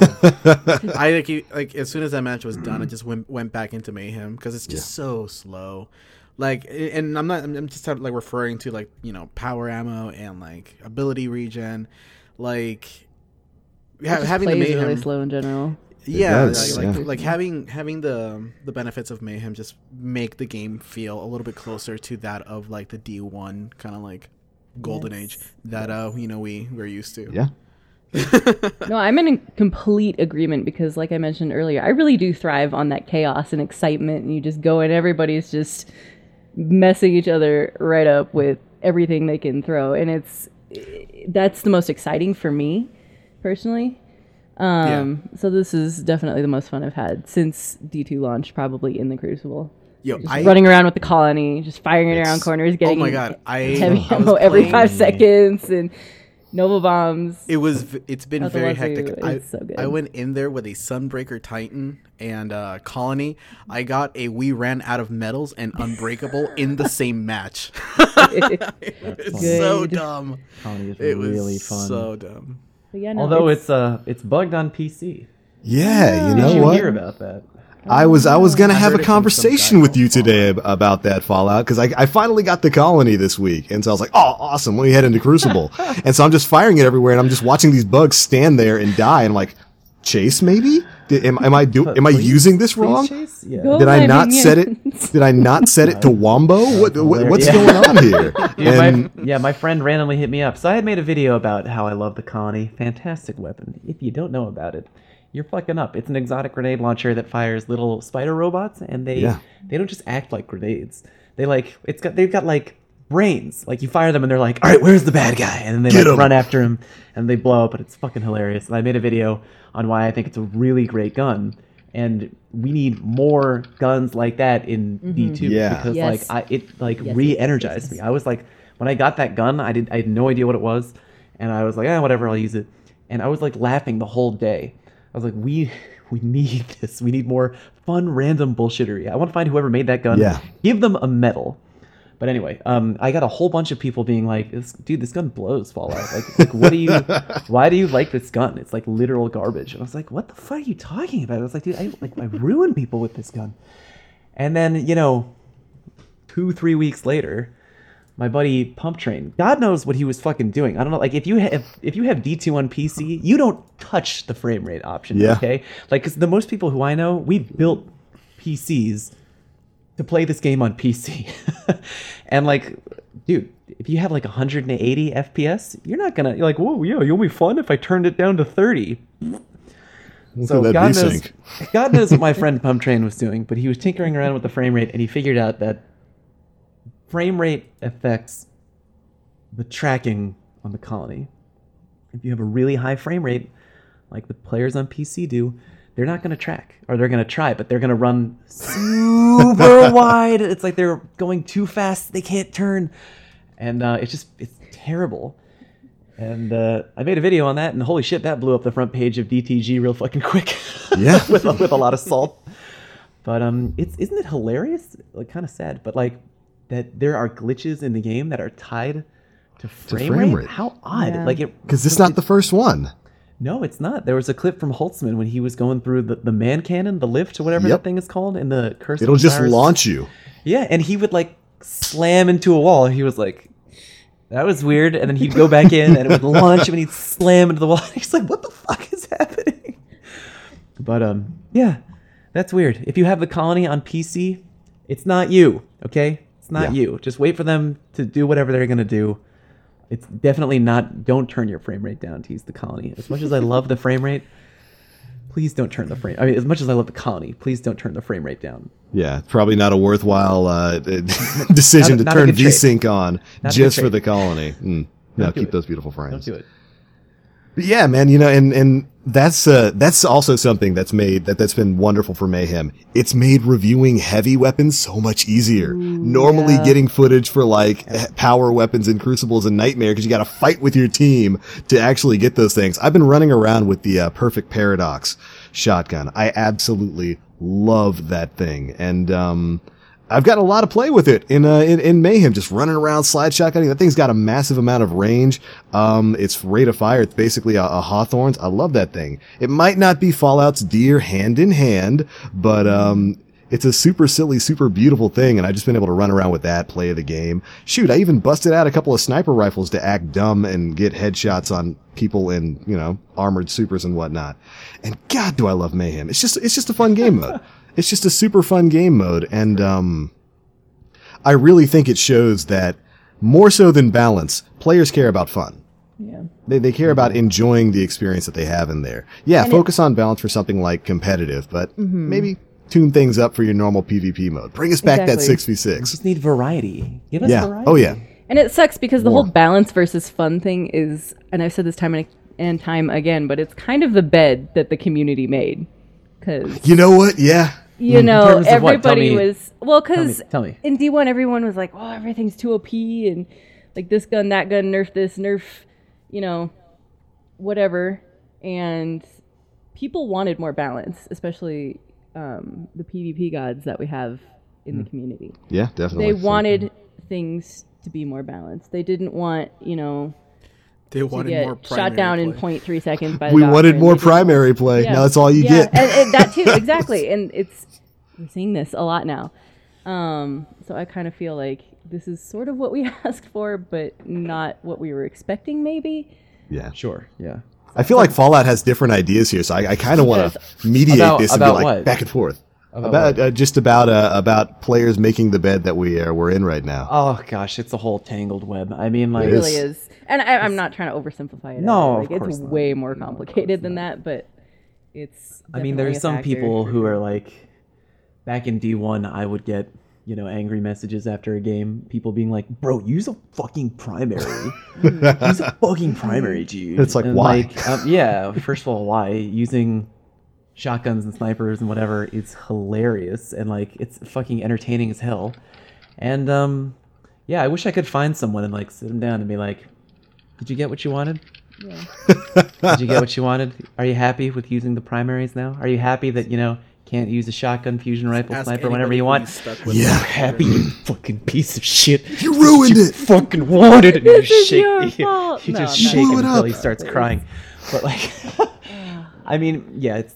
I like, you- like as soon as that match was done, I just went, went back into Mayhem because it's just
Yeah.
so slow. Like, and I'm not, I'm just like referring to like, you know, power ammo and like ability regen. Like,
It
ha-
just
having the
plays
Mayhem.
really slow in general.
Yeah,
does,
like, like
yeah.
like having having the the benefits of Mayhem just make the game feel a little bit closer to that of like the D one kind of like golden
Yes.
age that uh you know we we're used to.
Yeah.
No, I'm in complete agreement because, like I mentioned earlier, I really do thrive on that chaos and excitement. And you just go and everybody's just messing each other right up with everything they can throw, and it's that's the most exciting for me personally. Um, So this is definitely the most fun I've had since D two launched, probably in the Crucible.
Yo,
Just
I
running around with the colony, just firing it around
It's-
corners,
oh
getting
my god, I
heavy
I was
ammo every
playing-
five seconds, and Nova bombs.
It was v- it's been
Other
very
ones are-
hectic. I,
it's so good.
I went in there with a Sunbreaker Titan and uh, Colony. I got a We Ran Out of Metals and Unbreakable in the same match. It's so
Good.
dumb.
Colony is
It was
really fun.
so dumb.
But yeah, no,
Although it's uh it's bugged on P C.
Yeah, you
Did
know
you
what?
hear about that?
I was I was gonna
I
have
heard
a
it from some
conversation
guy
with you
called
today ab- about that Fallout because I, I finally got the colony this week, and so I was like, oh, awesome! Let me head into Crucible, and so I'm just firing it everywhere, and I'm just watching these bugs stand there and die, and I'm like, Chase, maybe? Did, am, am I do? Am I
Please-
using this
please,
wrong?
Chase? Yeah.
Go
Did I
my
not set it?
minions.
Did I not set it to Wombo? What, what what's
Yeah.
going on here?
Dude,
And
my, yeah, my friend randomly hit me up. So I had made a video about how I love the Colony. Fantastic weapon. If you don't know about it, you're fucking up. It's an exotic grenade launcher that fires little spider robots, and they
Yeah.
they don't just act like grenades. They like it's got they've got like brains. Like you fire them, and they're like, all right, where's the bad guy? And then they
Get
like
'em.
run after him, and they blow up. But it's fucking hilarious. And I made a video on why I think it's a really great gun. And we need more guns like that in D two
Yeah.
because
Yes.
like I it like
Yes, yes,
re-energized
yes, yes.
me. I was like, when I got that gun, I did I had no idea what it was, and I was like, ah, whatever, I'll use it. And I was like laughing the whole day. I was like, we we need this. We need more fun, random bullshittery. I want to find whoever made that gun.
Yeah.
Give them a medal. But anyway, um, I got a whole bunch of people being like, this, "Dude, this gun blows, Fallout. Like, like, what do you? Why do you like this gun? It's like literal garbage." And I was like, "What the fuck are you talking about?" I was like, "Dude, I like I ruin people with this gun." And then you know, two three weeks later, my buddy Pump Train, God knows what he was fucking doing. I don't know. Like if you have if you have D two on P C, you don't touch the frame rate option.
Yeah.
Okay. Like because the most people who I know, we built P Cs to play this game on P C. And like, dude, if you have like one hundred eighty F P S, you're not gonna. You're like, whoa, yeah, you'll be fun if I turned it down to thirty. So
at that
God knows,
V-Sync.
God knows what my friend Pump Train was doing, but he was tinkering around with the frame rate, and he figured out that frame rate affects the tracking on the colony. If you have a really high frame rate, like the players on P C do, they're not going to track, or they're going to try, but they're going to run super wide. It's like they're going too fast; they can't turn, and uh, it's just it's terrible. And uh, I made a video on that, and holy shit, that blew up the front page of D T G real fucking quick.
Yeah.
with with a lot of salt. But um, it's isn't it hilarious? Like kind of sad, but like that there are glitches in the game that are tied to frame,
frame
rate.
rate.
How odd!
Yeah.
Like it
Because it's not the first one.
no, it's not. There was a clip from Holtzman when he was going through the, the man cannon, the lift, or whatever
Yep.
that thing is called, in the Curse. of
It'll just
Osiris.
launch you.
Yeah, and he would like slam into a wall. He was like, "That was weird," and then he'd go back in, and it would launch him, and he'd slam into the wall. He's like, "What the fuck is happening?" But um, yeah, that's weird. If you have the colony on P C, it's not you. Okay, it's not
Yeah.
you. Just wait for them to do whatever they're gonna do. It's definitely not. Don't turn your frame rate down to use the colony. As much as I love the frame rate, please don't turn the frame. I mean, as much as I love the colony, please don't turn the frame rate down.
Yeah, probably not a worthwhile uh, decision
Not a-
to
not a
turn
good trade.
V-Sync on
Not a
just
good
for
trade.
the colony. Mm. No,
Don't do
keep
it.
those beautiful
Don't
frames.
do it.
But yeah, man, you know, and, and That's uh, that's also something that's made that that's been wonderful for Mayhem. It's made reviewing heavy weapons so much easier. Normally,
yeah.
getting footage for like power weapons in Crucible is a nightmare because you got to fight with your team to actually get those things. I've been running around with the uh, Perfect Paradox shotgun. I absolutely love that thing, and um, I've gotten a lot of play with it in, uh, in, in Mayhem, just running around slide shotgunning. That thing's got a massive amount of range. Um, its rate of fire, it's basically a, a Hawthorne's. I love that thing. It might not be Fallout's Deer hand in hand, but, um, it's a super silly, super beautiful thing, and I've just been able to run around with that, play the game. Shoot, I even busted out a couple of sniper rifles to act dumb and get headshots on people in, you know, armored supers and whatnot. And God, do I love Mayhem. It's just, it's just a fun game mode. It's just a super fun game mode, and um, I really think it shows that more so than balance, players care about fun.
Yeah.
They they care about enjoying the experience that they have in there. Yeah,
And
focus on balance for something like competitive, but
Mm-hmm.
maybe tune things up for your normal PvP mode. Bring us back that
Exactly.
six v
We
six.
just need variety. Give us
Yeah.
variety.
Oh yeah.
And it sucks because the
More.
whole balance versus fun thing is, and I've said this time and, and time again, but it's kind of the bed that the community made. Because,
You know what? Yeah.
you know,
terms of what? Tell
everybody
me-
was, well,
Tell me,
because
tell me.
in D one, everyone was like, oh, everything's too O P, and like this gun, that gun, nerf this, nerf, you know, whatever. And people wanted more balance, especially um, the PvP gods that we have in
Hmm.
the community.
Yeah, definitely.
They wanted things to be more balanced. They didn't want, you know,
They
to
wanted
get
more
shot
primary
down in
play.
zero point three seconds by the
We
doctor,
wanted
and
more
they didn't-
primary play.
Yeah.
Now that's all you
yeah.
get.
and, and that too, exactly. And it's we're seeing this a lot now. Um, so I kind of feel like this is sort of what we asked for, but not what we were expecting. Maybe.
Yeah.
Sure. Yeah.
I feel like Fallout has different ideas here, so I, I kind of want to mediate
About-
this and
about
be like
what?
back and forth.
About
About
what?
uh, just about uh, about players making the bed that we are we're in right now.
Oh gosh, it's a whole tangled web. I mean, like,
It
It
really
is.
is. And I, I'm not trying to oversimplify it.
No,
either.
of
like,
course
it's
not.
way more complicated than that, but it's.
I mean,
definitely
there's
a
some
factor.
people who are like, back in D one, I would get, you know, angry messages after a game. People being like, "Bro, use a fucking primary. Use a fucking primary, dude."
It's like,
And,
why?
Like, um, yeah. First of all, why using shotguns and snipers and whatever is hilarious and like it's fucking entertaining as hell. And um, yeah, I wish I could find someone and like sit them down and be like, "Did you get what you wanted?
Yeah.
Did you get what you wanted? Are you happy with using the primaries now? Are you happy that, you know, can't use a shotgun, fusion rifle,
Ask
sniper whenever
anybody
you
who
want?
stuck with
Yeah.
it.
Happy, you fucking piece of shit.
You ruined
you
it.
fucking wanted it. And
This
you
is
shake,
your
you,
fault.
you
No,
just
I'm not
shake him
Blew it
until
up.
he starts crying. But like, I mean, yeah, it's,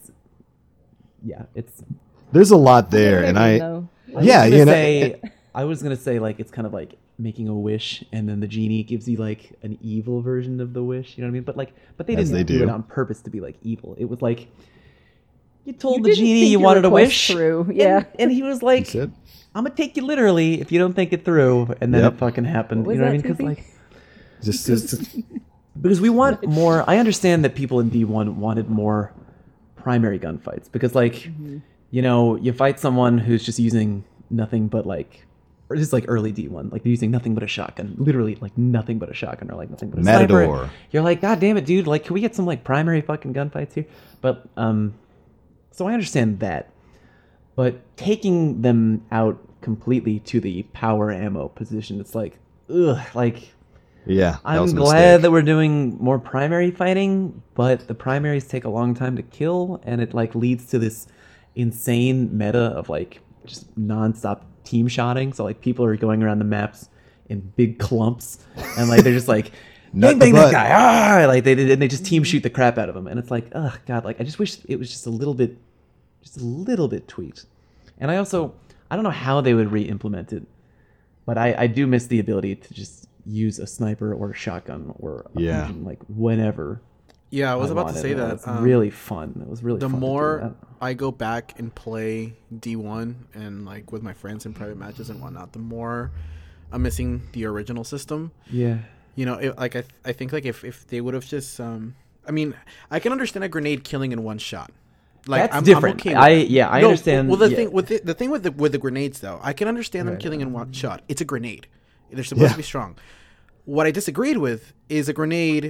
yeah, it's.
There's a lot there, and I
Though.
yeah,
I was
you
gonna
know,
say, I was gonna say like it's kind of like making a wish, and then the genie gives you like an evil version of the wish. You know what I mean? But like, but they
As
didn't
they
do
do.
it on purpose to be like evil. It was like you told
You
the
didn't
genie
think
you
your
wanted a
request
wish,
through,
and-
yeah.
and, he was
he
like,
said,
"I'm gonna take you literally if you don't think it through," and then
Yep.
it fucking happened.
What
You know
was
what I mean?
that,
Because
Toothy?
like.
just, just
Because we want more. I understand that people in D one wanted more primary gunfights because, like,
Mm-hmm.
you know, you fight someone who's just using nothing but like, or this is like early D one, like they're using nothing but a shotgun, literally like nothing but a shotgun or like nothing but a
Matador.
sniper. You're like, God damn it, dude! Like, can we get some like primary fucking gunfights here? But um, so I understand that, but taking them out completely to the power ammo position, it's like, ugh, like.
yeah. that
I'm
was a
glad
mistake.
that we're doing more primary fighting, but the primaries take a long time to kill, and it like leads to this insane meta of like just nonstop team shotting. So like people are going around the maps in big clumps, and like they're just like
Nut
bang
the
bang that
butt.
guy, ah! Like they did, and they just team shoot the crap out of him, and it's like, oh god, like I just wish it was just a little bit, just a little bit tweaked. And I also I don't know how they would re-implement it, but I I do miss the ability to just use a sniper or a shotgun or a
Yeah.
fusion, like whenever.
Yeah, I was about to
wanted.
say
It
that.
was
um,
really fun. It was really
the
fun to do
more
that.
I go back and play D one and like with my friends in private matches and whatnot, the more I'm missing the original system.
Yeah.
You know, it, like I, th- I think like if, if they would have just, um, I mean, I can understand a grenade killing in one shot. Like
That's
I'm,
different.
I'm okay with
I-
that.
yeah, I
No,
understand-
Well, the
yeah.
thing with the, the thing with the with the grenades though, I can understand them
Right.
killing in one shot. It's a grenade. They're supposed
Yeah.
to be strong. What I disagreed with is a grenade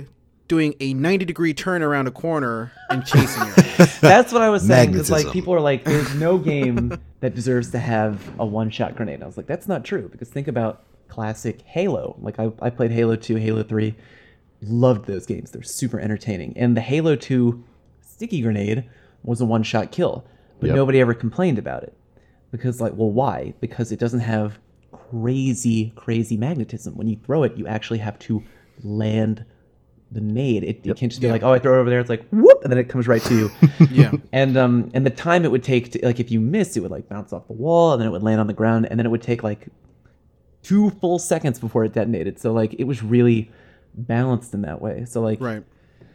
doing a ninety degree turn around a corner and chasing you.
That's what I was saying. Because like
Magnetism.
people are like, there's no game that deserves to have a one-shot grenade. I was like, that's not true. Because think about classic Halo. Like I, I played Halo two, Halo three. Loved those games. They're super entertaining. And the Halo two sticky grenade was a one-shot kill. But
Yep.
nobody ever complained about it. Because like, well, why? Because it doesn't have crazy, crazy magnetism. When you throw it, you actually have to land the nade. It, it can't just be
Yeah.
like, oh, I throw it over there. It's like, whoop, and then it comes right to you.
Yeah.
And um, and the time it would take to, like, if you missed, it would like bounce off the wall, and then it would land on the ground, and then it would take like two full seconds before it detonated. So like, it was really balanced in that way. So like,
Right.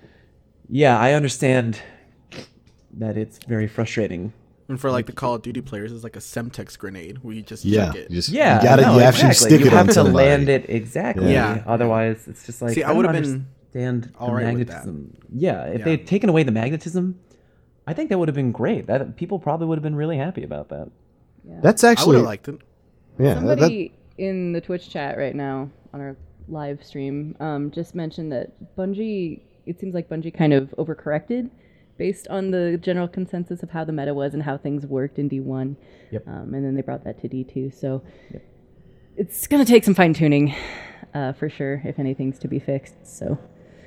yeah, I understand that it's very frustrating.
And for like the Call of Duty players, it's like a Semtex grenade where you just
Yeah,
chuck it.
you just
Yeah,
you gotta
no,
you actually
exactly.
stick
you
it
have
on
to
somebody.
land it exactly.
Yeah.
Otherwise, it's just like
See, I
I, don't
would've been
understand
all
the
right with that.
magnetism. Yeah, if
Yeah.
they had taken away the magnetism, I think that would have been great. That people probably would have been really happy about that.
That's
I would
actually
have liked it.
yeah. that-
Somebody in the Twitch chat right now on our live stream um, just mentioned that Bungie, it seems like Bungie kind of overcorrected based on the general consensus of how the meta was and how things worked in D one.
Yep.
Um, and then they brought that to D two. So it's going to take some fine tuning uh, for sure if anything's to be fixed. So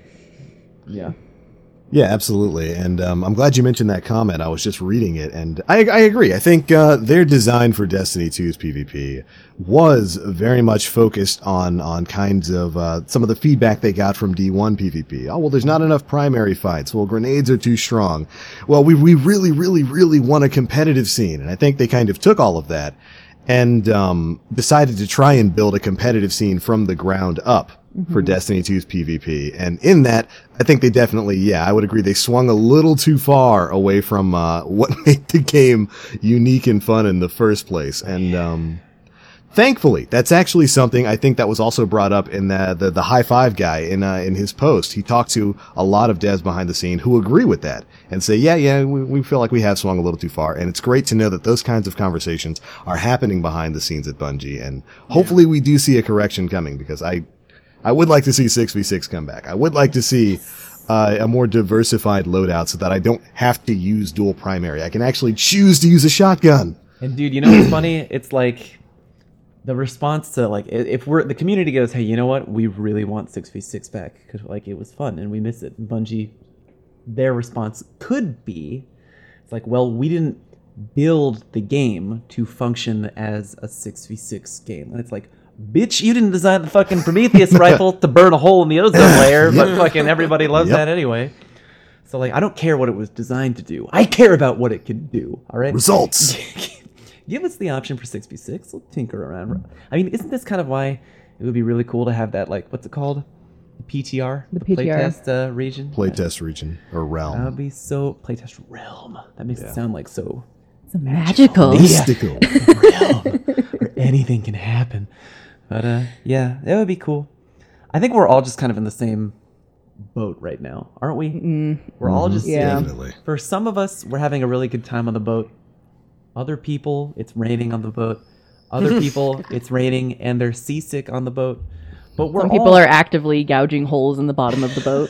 Yeah.
Yeah, absolutely. And um, I'm glad you mentioned that comment. I was just reading it, and I, I agree. I think uh, their design for Destiny two's PvP was very much focused on on kinds of uh, some of the feedback they got from D one PvP. Oh, well, there's not enough primary fights. Well, grenades are too strong. Well, we we really, really, really want a competitive scene, and I think they kind of took all of that and um, decided to try and build a competitive scene from the ground up. For Destiny two's PvP. And in that, I think they definitely, yeah, I would agree, they swung a little too far away from uh, what made the game unique and fun in the first place. And um, thankfully, that's actually something I think that was also brought up in the the, the High Five guy in uh, in his post. He talked to a lot of devs behind the scene who agree with that and say, yeah, yeah, we, we feel like we have swung a little too far. And it's great to know that those kinds of conversations are happening behind the scenes at Bungie. And hopefully we do see a correction coming, because I I would like to see six v six come back. I would like to see uh, a more diversified loadout so that I don't have to use dual primary. I can actually choose to use a shotgun.
And dude, you know what's funny? It's like the response to like i- if we're the community goes, hey, you know what? We really want six v six back because like it was fun and we miss it. And Bungie, their response could be, it's like, well, we didn't build the game to function as a six v six game, and it's like, bitch, you didn't design the fucking Prometheus rifle to burn a hole in the ozone layer, but fucking everybody loves
Yep.
that anyway. So like, I don't care what it was designed to do. I care about what it can do. All right.
Results.
Give us the option for six v six. We'll tinker around. I mean, isn't this kind of why it would be really cool to have that, like, what's it called? The P T R?
The P T R.
Playtest uh, region?
Playtest region or
That
realm.
would be so... Playtest realm. That makes it sound like so...
it's magical.
Mystical.
realm where anything can happen. But, uh, yeah, that would be cool. I think we're all just kind of in the same boat right now, aren't we? Mm. We're all just...
Yeah.
Definitely.
For some of us, we're having a really good time on the boat. Other people, it's raining on the boat. Other people, it's raining and they're seasick on the boat. But we're
Some people
all,
are actively gouging holes in the bottom of the boat.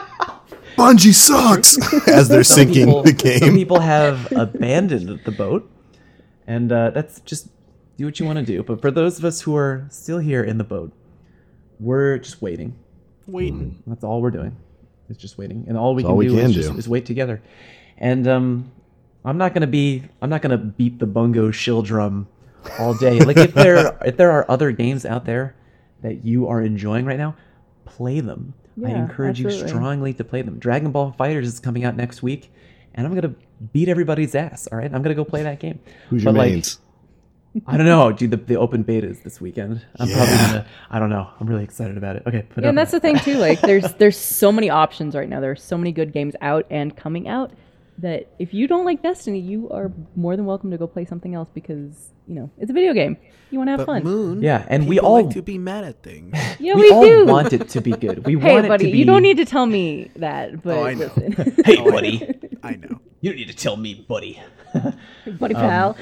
Bungie sucks as they're
some
sinking
people,
the
Some
game.
people have abandoned the boat, and uh, that's just do what you want to do. But for those of us who are still here in the boat, we're just waiting.
Waiting.
That's all we're doing. It's just waiting, and all we
That's
can
all we
do
can
is,
do.
Just, is wait together. And um, I'm not gonna be. I'm not gonna beat the bongo shill drum all day. Like if there if there are other games out there that you are enjoying right now, play them. I
Yeah,
encourage you
absolutely.
strongly to play them. Dragon Ball FighterZ is coming out next week, and I'm gonna beat everybody's ass. All right, I'm gonna go play that game.
Who's your
But, like,
mains?
I don't know, dude. The, the open beta is this weekend. I'm probably
Yeah.
gonna. I don't know. I'm really excited about it. Okay, put
Yeah,
up.
and that's the thing too. Like, there's there's so many options right now. There are so many good games out and coming out that if you don't like Destiny, you are more than welcome to go play something else because you know it's a video game. You want to have
But
fun.
Moon,
Yeah, and we
people
all-
like to be mad at things.
Yeah,
we,
we,
all
do.
want it to be good. We
Hey,
want
buddy,
it to be.
you don't need to tell me that. But
Oh, I know.
listen,
Hey, buddy.
I know.
You don't need to tell me, buddy.
buddy pal.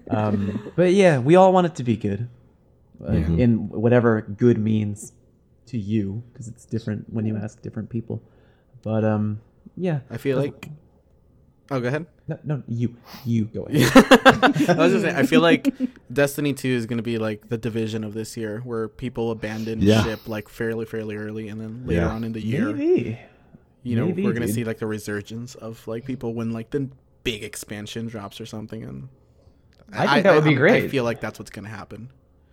Um, but yeah, we all want it to be good, uh, in whatever good means to you because it's different when you ask different people. But um, yeah,
I feel like. Oh, go ahead.
no, no, you, you go ahead.
I was just saying, I feel like Destiny two is going to be like the Division of this year, where people abandon
Yeah.
ship like fairly, fairly early, and then later
Yeah.
on in the year,
Maybe.
you know,
Maybe,
we're going to
dude.
see like the resurgence of like people when like the big expansion drops or something. And
I think that would be
I
great.
feel like that's what's going to happen.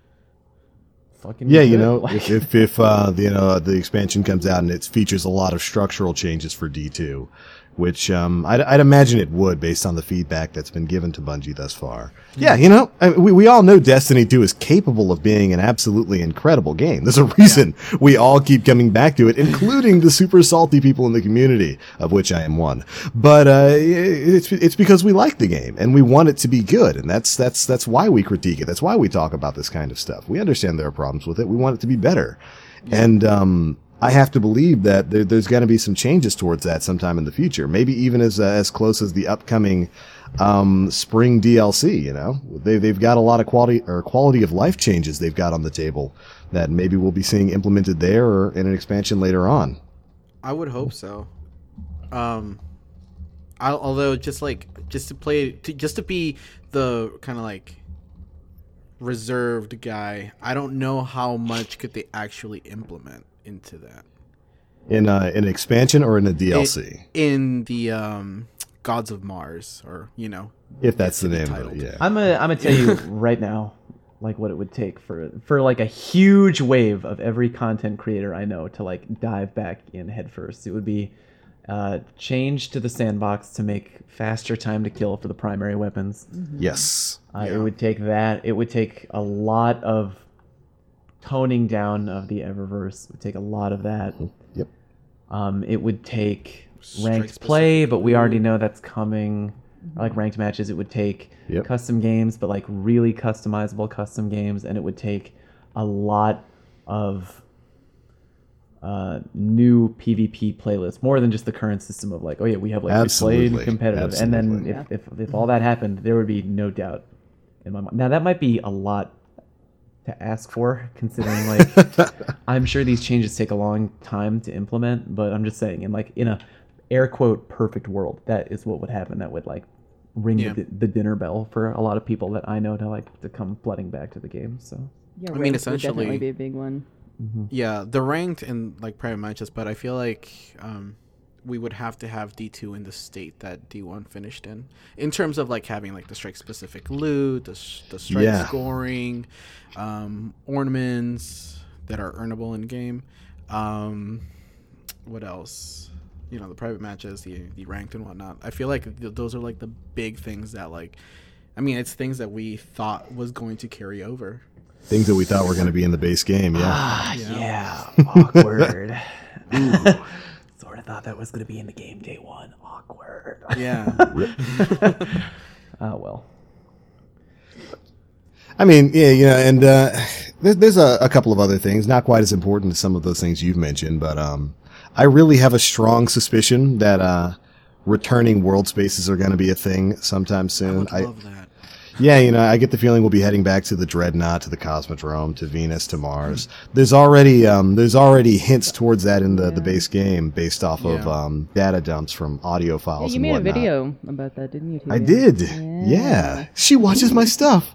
Fucking
Yeah, you
good.
know,
Like-
if if, if uh, the, you know the expansion comes out and it features a lot of structural changes for D two, which um, I'd, I'd imagine it would based on the feedback that's been given to Bungie thus far. Yeah, you know, I, we we all know Destiny two is capable of being an absolutely incredible game. There's a reason we all keep coming back to it, including the super salty people in the community, of which I am one. But uh, it's it's because we like the game and we want it to be good, and that's that's that's why we critique it. That's why we talk about this kind of stuff. We understand there are problems with it. We want it to be better, and um, I have to believe that there, there's going to be some changes towards that sometime in the future. Maybe even as uh, as close as the upcoming um, spring D L C. You know, they they've got a lot of quality or quality of life changes they've got on the table that maybe we'll be seeing implemented there or in an expansion later on.
I would hope so. Um, I, although just like just to play, to, just to be the kind of like reserved guy, I don't know how much could they actually implement into that
In uh, in an expansion or in a D L C,
It- in the um, Gods of Mars, or you know,
if that's the
to be
name of
titled.
it. Yeah.
I'm gonna I'm gonna tell you right now, like what it would take for for like a huge wave of every content creator I know to like dive back in headfirst. It would be uh, change to the sandbox to make faster time to kill for the primary weapons.
Yes.
Uh,
Yeah.
It would take that. It would take a lot of toning down of the Eververse. It would take a lot of that.
Yep.
Um, it would take
Strike
ranked play,
specific.
but we already know that's coming. Like ranked matches, it would take
Yep.
custom games, but like really customizable custom games, and it would take a lot of uh, new PvP playlists, more than just the current system of like, oh yeah, we have like
Absolutely.
played competitive, and then
Absolutely.
if, if if all that happened, there would be no doubt in my mind. Now that might be a lot to ask for, considering like I'm sure these changes take a long time to implement, but I'm just saying, in like in a air quote perfect world, that is what would happen. That would like ring
Yeah.
the, the dinner bell for a lot of people that I know to like to come flooding back to the game. So
Yeah,
I mean,
ranked would
essentially-
definitely be a big one.
Yeah, the ranked and like private matches, but I feel like um, we would have to have D two in the state that D one finished in, in terms of like having like the strike specific loot, the sh- the strike
Yeah.
scoring, um, ornaments that are earnable in game. Um, what else? You know, the private matches, the the ranked and whatnot. I feel like th- those are like the big things that like, I mean, it's things that we thought was going to carry over.
Things that we thought were going to be in the base game. Yeah.
ah
Yeah.
yeah, awkward. Sort of thought that was going to be in the game day one. Awkward.
Yeah.
Ah well.
I mean, yeah, you know, and uh, there's, there's a, a couple of other things, not quite as important as some of those things you've mentioned, but um, I really have a strong suspicion that uh, returning world spaces are going to be a thing sometime
I
soon.
would
I,
love that.
yeah, you know, I get the feeling we'll be heading back to the Dreadnought, to the Cosmodrome, to Venus, to Mars. There's already um, there's already hints towards that in the, the base game, based off of
Yeah.
um, data dumps from audio
Yeah,
files.
you
and
made a
whatnot.
video about that, didn't you?
I
Tia?
did.
Yeah.
Yeah. She watches my stuff.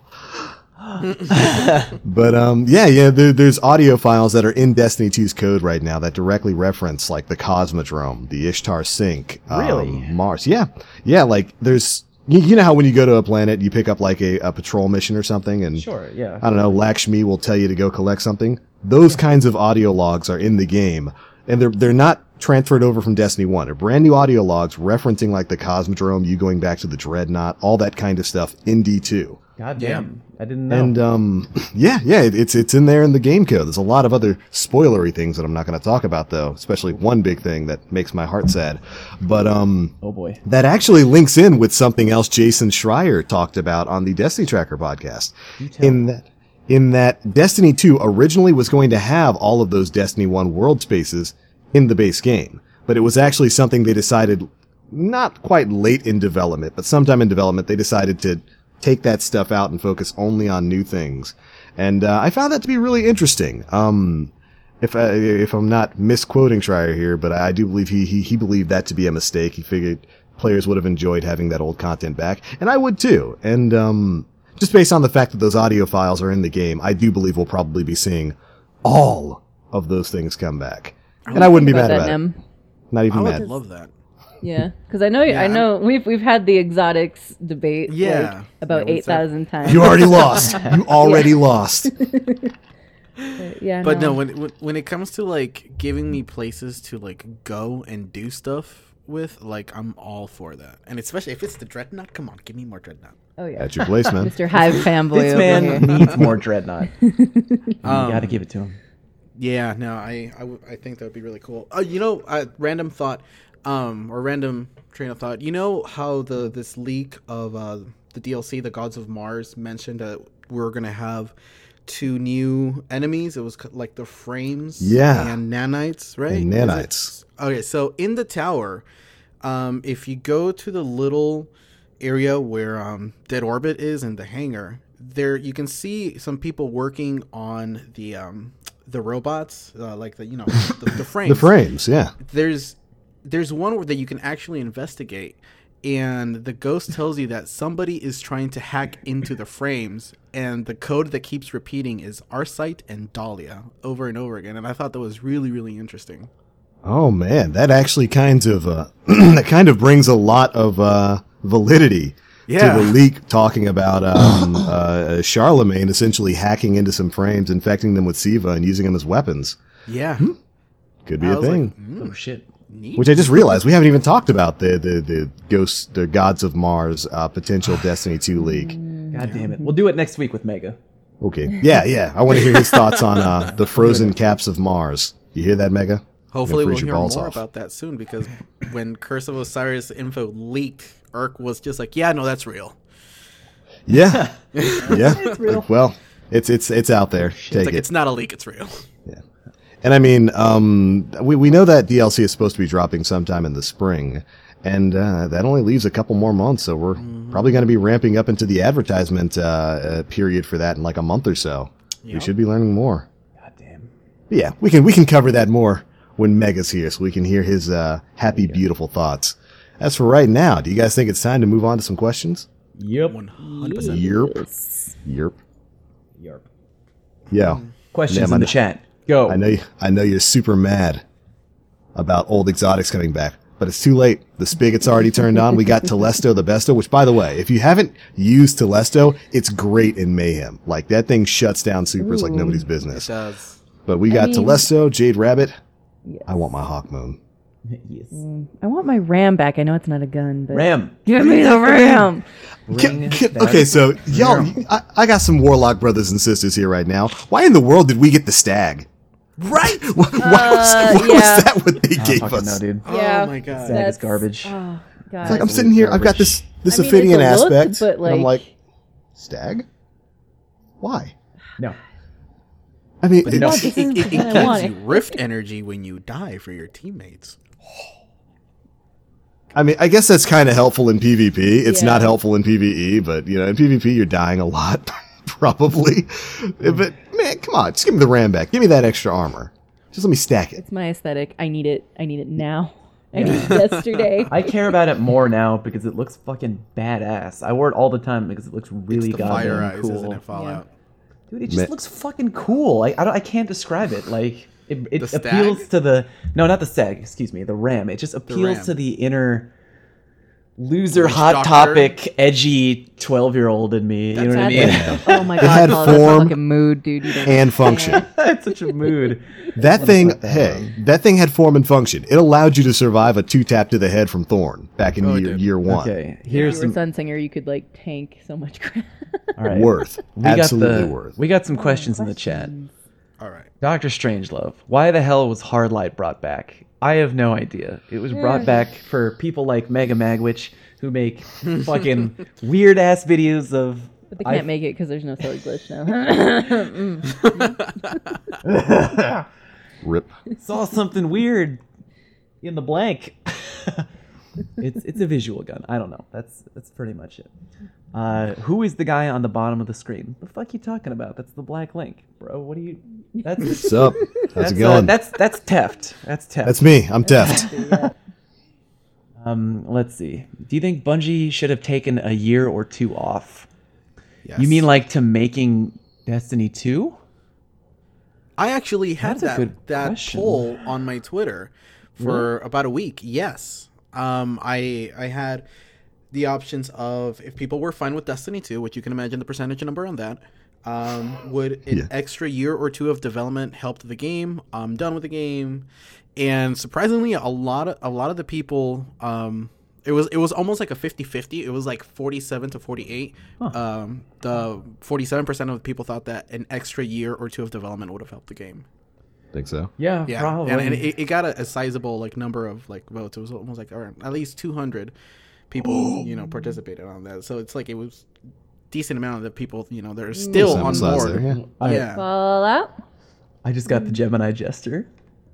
But um yeah, yeah, there, there's audio files that are in Destiny two's code right now that directly reference like the Cosmodrome, the Ishtar Sink, um,
Really?
Mars. Yeah. Yeah, like there's you, you know how when you go to a planet, you pick up like a, a patrol mission or something and
Sure. Yeah.
I don't know, Lakshmi will tell you to go collect something. Those kinds of audio logs are in the game, and they're they're not transferred over from Destiny one. They're brand new audio logs referencing like the Cosmodrome, you going back to the Dreadnought, all that kind of stuff in D two.
God damn. I didn't know.
And um, yeah, yeah, it, it's it's in there in the game code. There's a lot of other spoilery things that I'm not going to talk about, though. Especially one big thing that makes my heart sad. But um,
oh boy.
that actually links in with something else Jason Schreier talked about on the Destiny Tracker podcast.
tell.
In that, in that Destiny two originally was going to have all of those Destiny one world spaces in the base game, but it was actually something they decided not quite late in development, but sometime in development they decided to take that stuff out and focus only on new things. And uh, I found that to be really interesting. Um, if I, if I'm not misquoting Schreier here, but I do believe he, he he believed that to be a mistake. He figured players would have enjoyed having that old content back, and I would too. And um, just based on the fact that those audio files are in the game, I do believe we'll probably be seeing all of those things come back, and I wouldn't be mad
that,
about
Nem.
it. Not even
I
mad.
would love that.
Yeah, because I know
Yeah,
I
I'm-
know we've we've had the exotics debate
Yeah.
like, about
Yeah, we've
eight thousand times.
You already lost. You already lost.
yeah,
But no,
no.
when when when it comes to like giving me places to like go and do stuff with, like I'm all for that. And especially if it's the Dreadnought, come on, give me more Dreadnought.
Oh yeah,
At your place, man.
Mister Hive fanboy
This
over
man
here.
needs more Dreadnought. you
Um,
gotta give it to him.
Yeah, no, I I, w- I think that would be really cool. Uh, you know, uh, random thought, um, or random train of thought. You know how the this leak of uh, the D L C, the Gods of Mars, mentioned that we're gonna have two new enemies. It was c- like the frames,
Yeah.
and nanites, right?
And
Is it-
nanites.
Okay, so in the tower, um, if you go to the little area where um, Dead Orbit is in the hangar, there you can see some people working on the um, the robots, uh, like the you know the, the frames.
The frames, yeah.
There's there's one where that you can actually investigate, and the ghost tells you that somebody is trying to hack into the frames, and the code that keeps repeating is Arcite and Dahlia over and over again. And I thought that was really really interesting.
Oh man, that actually kind of uh, that kind of brings a lot of uh, validity
Yeah.
to the leak talking about um, uh, Charlemagne essentially hacking into some frames, infecting them with Siva, and using them as weapons.
Yeah,
Could be
I
a
was
thing.
like, mm,
Oh shit.
neat.
Which I just realized we haven't even talked about the the the ghosts, the gods of Mars uh, potential Destiny two leak.
God damn it. We'll do it next week with Mega.
Okay, yeah, yeah. I want to hear his thoughts on uh, the frozen caps of Mars. You hear that, Mega?
Hopefully,
Gonna
we'll
freeze your
hear more
balls off.
about that soon, because when Curse of Osiris info leaked, Urk was just like, "Yeah, no, that's real."
Yeah, yeah. Like, well, it's it's it's out there.
It's
Take
like
it.
it's not a leak; it's real.
And I mean, um, we we know that D L C is supposed to be dropping sometime in the spring, and uh, that only leaves a couple more months. So we're
Mm-hmm.
probably going to be ramping up into the advertisement uh, uh, period for that in like a month or so. We
Yep.
should be learning more.
God damn.
But yeah, we can we can cover that more when Mega's here, so we can hear his uh, happy, beautiful thoughts. As for right now, do you guys think it's time to move on to some questions?
Yep.
One hundred percent.
Yerp, yerp,
Yarp.
yeah.
Questions
Yeah,
in
my-
the chat. Go.
I know you, I know you're super mad about old exotics coming back, but it's too late. The spigot's already turned on. We got Telesto the Besto, which, by the way, if you haven't used Telesto, it's great in Mayhem. Like, that thing shuts down supers like
Ooh.
nobody's
It
business.
does.
But we
I
got
mean-
Telesto, Jade Rabbit.
Yes.
I want my Hawk Moon.
Yes.
I want my ram back. I know it's not a gun, but
Ram.
give me the ram.
Can-
Bring
can-
back
okay, so y'all,
Ram.
I, I got some Warlock brothers and sisters here right now. Why in the world did we get the stag?
Right.
Why, why was,
Uh,
why
yeah.
was that what they
I don't
gave
fucking
us?
know, dude.
Yeah.
Oh my god.
Stag is
That's-
garbage.
Oh god.
It's like I'm sitting here, I've got this this
I mean,
Ophidian
it's a look,
aspect,
but,
and I'm
like-
like, stag? Why?
No.
I mean,
no.
it's,
It, it, it
I
gives
want
you
it.
rift energy when you die for your teammates.
I mean, I guess that's kind of helpful in PvP. It's
Yeah.
not helpful in PvE, but you know, in PvP you're dying a lot, probably. But man, come on, just give me the ram back. Give me that extra armor. Just let me stack it.
It's my aesthetic. I need it. I need it now. I need it yesterday.
I care about it more now because it looks fucking badass. I wear it all the time because it looks really
It's the fire
goddamn
eyes,
cool.
isn't it? Fallout.
Dude, it just
Ma-
looks fucking cool. Like I, don't, I can't describe it. Like it, it
The stag?
appeals to the no, not the stag. Excuse me, the ram. It just appeals
ram.
to the inner loser,
Witch
hot
doctor?
topic, edgy twelve year old in me. You know what I mean?
That's- oh my
It
god,
had
Paul, that's a
form
fucking mood, dude. You don't
And function.
it's such a mood.
That
What
thing,
the fuck that
hey, that thing had form and function. It allowed you to survive a two tap to the head from Thorn back in
Oh, it
year,
did.
year one.
Okay,
If
here's
you were
some.
Sunsinger, you could like tank so much crap.
All right,
Worth.
we got
Absolutely
the,
worth.
We got some questions in the chat.
All right.
Doctor Strangelove, why the hell was Hardlight brought back? I have no idea. It was brought back for people like Mega Magwitch who make fucking weird ass videos of.
But they can't
I-
make it because there's no silly glitch now.
Rip.
saw something weird in the blank. it's it's a visual gun. I don't know. That's that's pretty much it. Uh, who is the guy on the bottom of the screen? The fuck you talking about? That's the black link, bro. What are you? That's
What's up? How's
that's,
it going?
Uh, that's that's Teft. That's Teft.
That's me. I'm Teft.
Um, let's see. Do you think Bungie should have taken a year or two off?
Yes.
You mean like to making Destiny two?
I actually had
That's a
that
good
that
question.
poll on my Twitter for about a week. Yes, um, I I had the options of if people were fine with Destiny two, which you can imagine the percentage number on that. Um, would an
Yeah.
extra year or two of development help the game? I'm done with the game, and surprisingly, a lot of a lot of the people. Um, It was it was almost like a fifty-fifty. It was like forty-seven to forty-eight.
Huh.
Um, the forty-seven percent of the people thought that an extra year or two of development would have helped the game.
Think so?
Yeah,
Yeah,
probably.
and, and it, it got a, a sizable like number of like votes. It was almost like around at least two hundred people, you know, participated on that. So it's like it was decent amount of the people, you know, they're still
Sample
on
size
board.
there, yeah.
I,
Yeah.
Fallout.
I just got the Gemini Jester.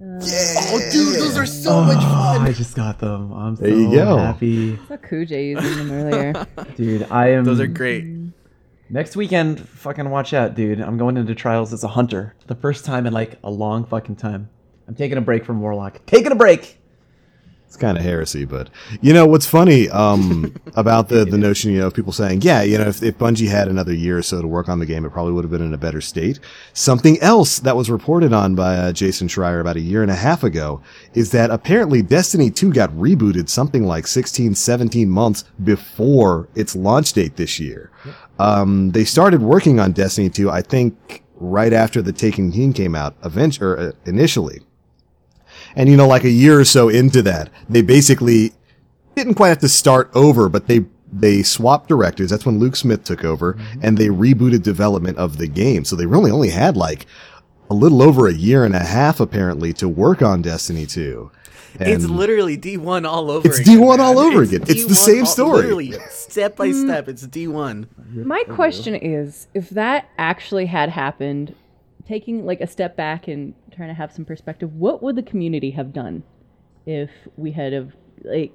Oh, dude, those are so
Oh,
much fun.
I just got them. I'm so
There you go.
happy.
I saw Kuja using them earlier.
Dude, I am...
Those are great.
Next weekend, fucking watch out, dude. I'm going into Trials as a hunter. The first time in like a long fucking time. I'm taking a break from Warlock. Taking a break!
It's kind of heresy, but you know what's funny um, about the the notion, you know, of people saying, yeah, you know, if, if Bungie had another year or so to work on the game, it probably would have been in a better state. Something else that was reported on by uh, Jason Schreier about a year and a half ago is that apparently Destiny two got rebooted something like sixteen, seventeen months before its launch date this year. Um, they started working on Destiny two, I think, right after the Taken King came out, event- or, uh, initially. And, you know, like a year or so into that, they basically didn't quite have to start over, but they, they swapped directors. That's when Luke Smith took over and they rebooted development of the game. So they really only had like a little over a year and a half apparently to work on Destiny two.
It's
And
literally D one all over
It's
again.
D one
man.
all over again. It's the
D one
same
all-
story.
Literally, step by step, it's D one.
My question is, if that actually had happened, taking like a step back and trying to have some perspective, what would the community have done if we had have like?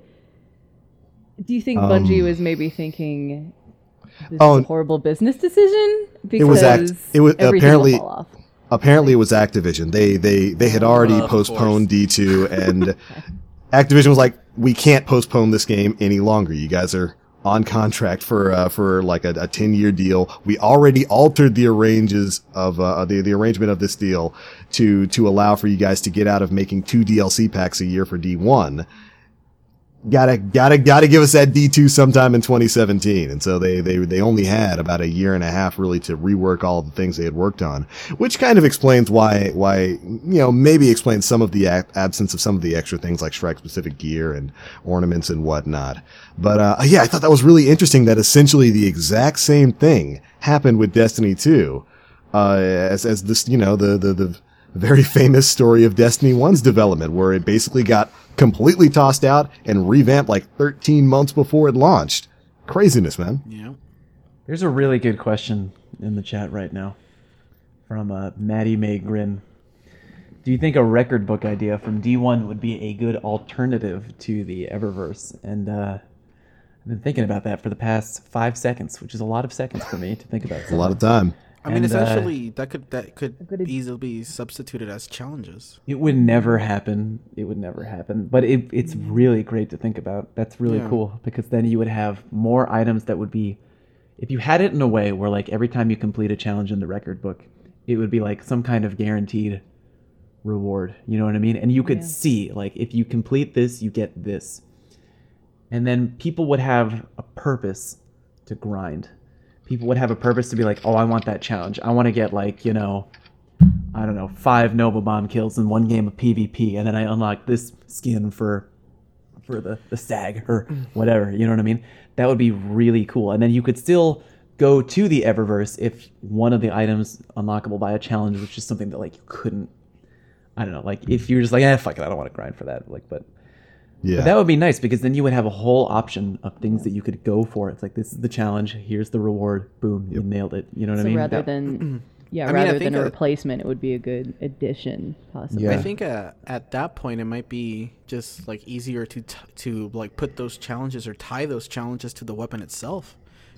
Do you think Bungie was maybe thinking this
Oh,
is a horrible business decision because
was act- it was
everything will
apparently-
fall off?
apparently it was Activision. They, they, they had already
Of
postponed D two and Activision was like, we can't postpone this game any longer. You guys are on contract for, uh, for like a, a ten year deal. We already altered the arranges of, uh, the, the arrangement of this deal to, to allow for you guys to get out of making two D L C packs a year for D one. Gotta, gotta, gotta give us that D two sometime in twenty seventeen. And so they, they, they only had about a year and a half really to rework all the things they had worked on, which kind of explains why, why, you know, maybe explains some of the ab- absence of some of the extra things like strike specific gear and ornaments and whatnot. But, uh, yeah, I thought that was really interesting that essentially the exact same thing happened with Destiny two, uh, as, as this, you know, the, the, the very famous story of Destiny one's development where it basically got completely tossed out and revamped like thirteen months before it launched. Craziness, man.
Yeah.
There's a really good question in the chat right now from uh, Maddie May Grin. Do you think a record book idea from D one would be a good alternative to the Eververse? And uh, I've been thinking about that for the past five seconds, which is a lot of seconds for me to think about.
A lot of time.
I mean,
And, uh,
essentially, that could that could
good-
easily be substituted as challenges.
It would never happen. It would never happen. But it, it's really great to think about. That's really
Yeah.
cool because then you would have more items that would be, if you had it in a way where like every time you complete a challenge in the record book, it would be like some kind of guaranteed reward. You know what I mean? And you could
Yeah.
see like if you complete this, you get this. And then people would have a purpose to grind. People would have a purpose to be like, oh, I want that challenge. I want to get like, you know, I don't know, five Nova Bomb kills in one game of PvP, and then I unlock this skin for for the, the SAG or whatever, you know what I mean? That would be really cool. And then you could still go to the Eververse if one of the items unlockable by a challenge was just something that like you couldn't, I don't know, like if you're just like, eh, fuck it, I don't want to grind for that. Like, but
Yeah.
But that would be nice because then you would have a whole option of things that you could go for. It's like, this is the challenge. Here's the reward. Boom. You nailed it. You know what
So
I mean?
rather
That-
than yeah,
I mean, I
rather
think
than a
a-
replacement, it would be a good addition, possibly.
Yeah.
I think uh, at that point it might be just like easier to t- to like put those challenges or tie those challenges to the weapon itself,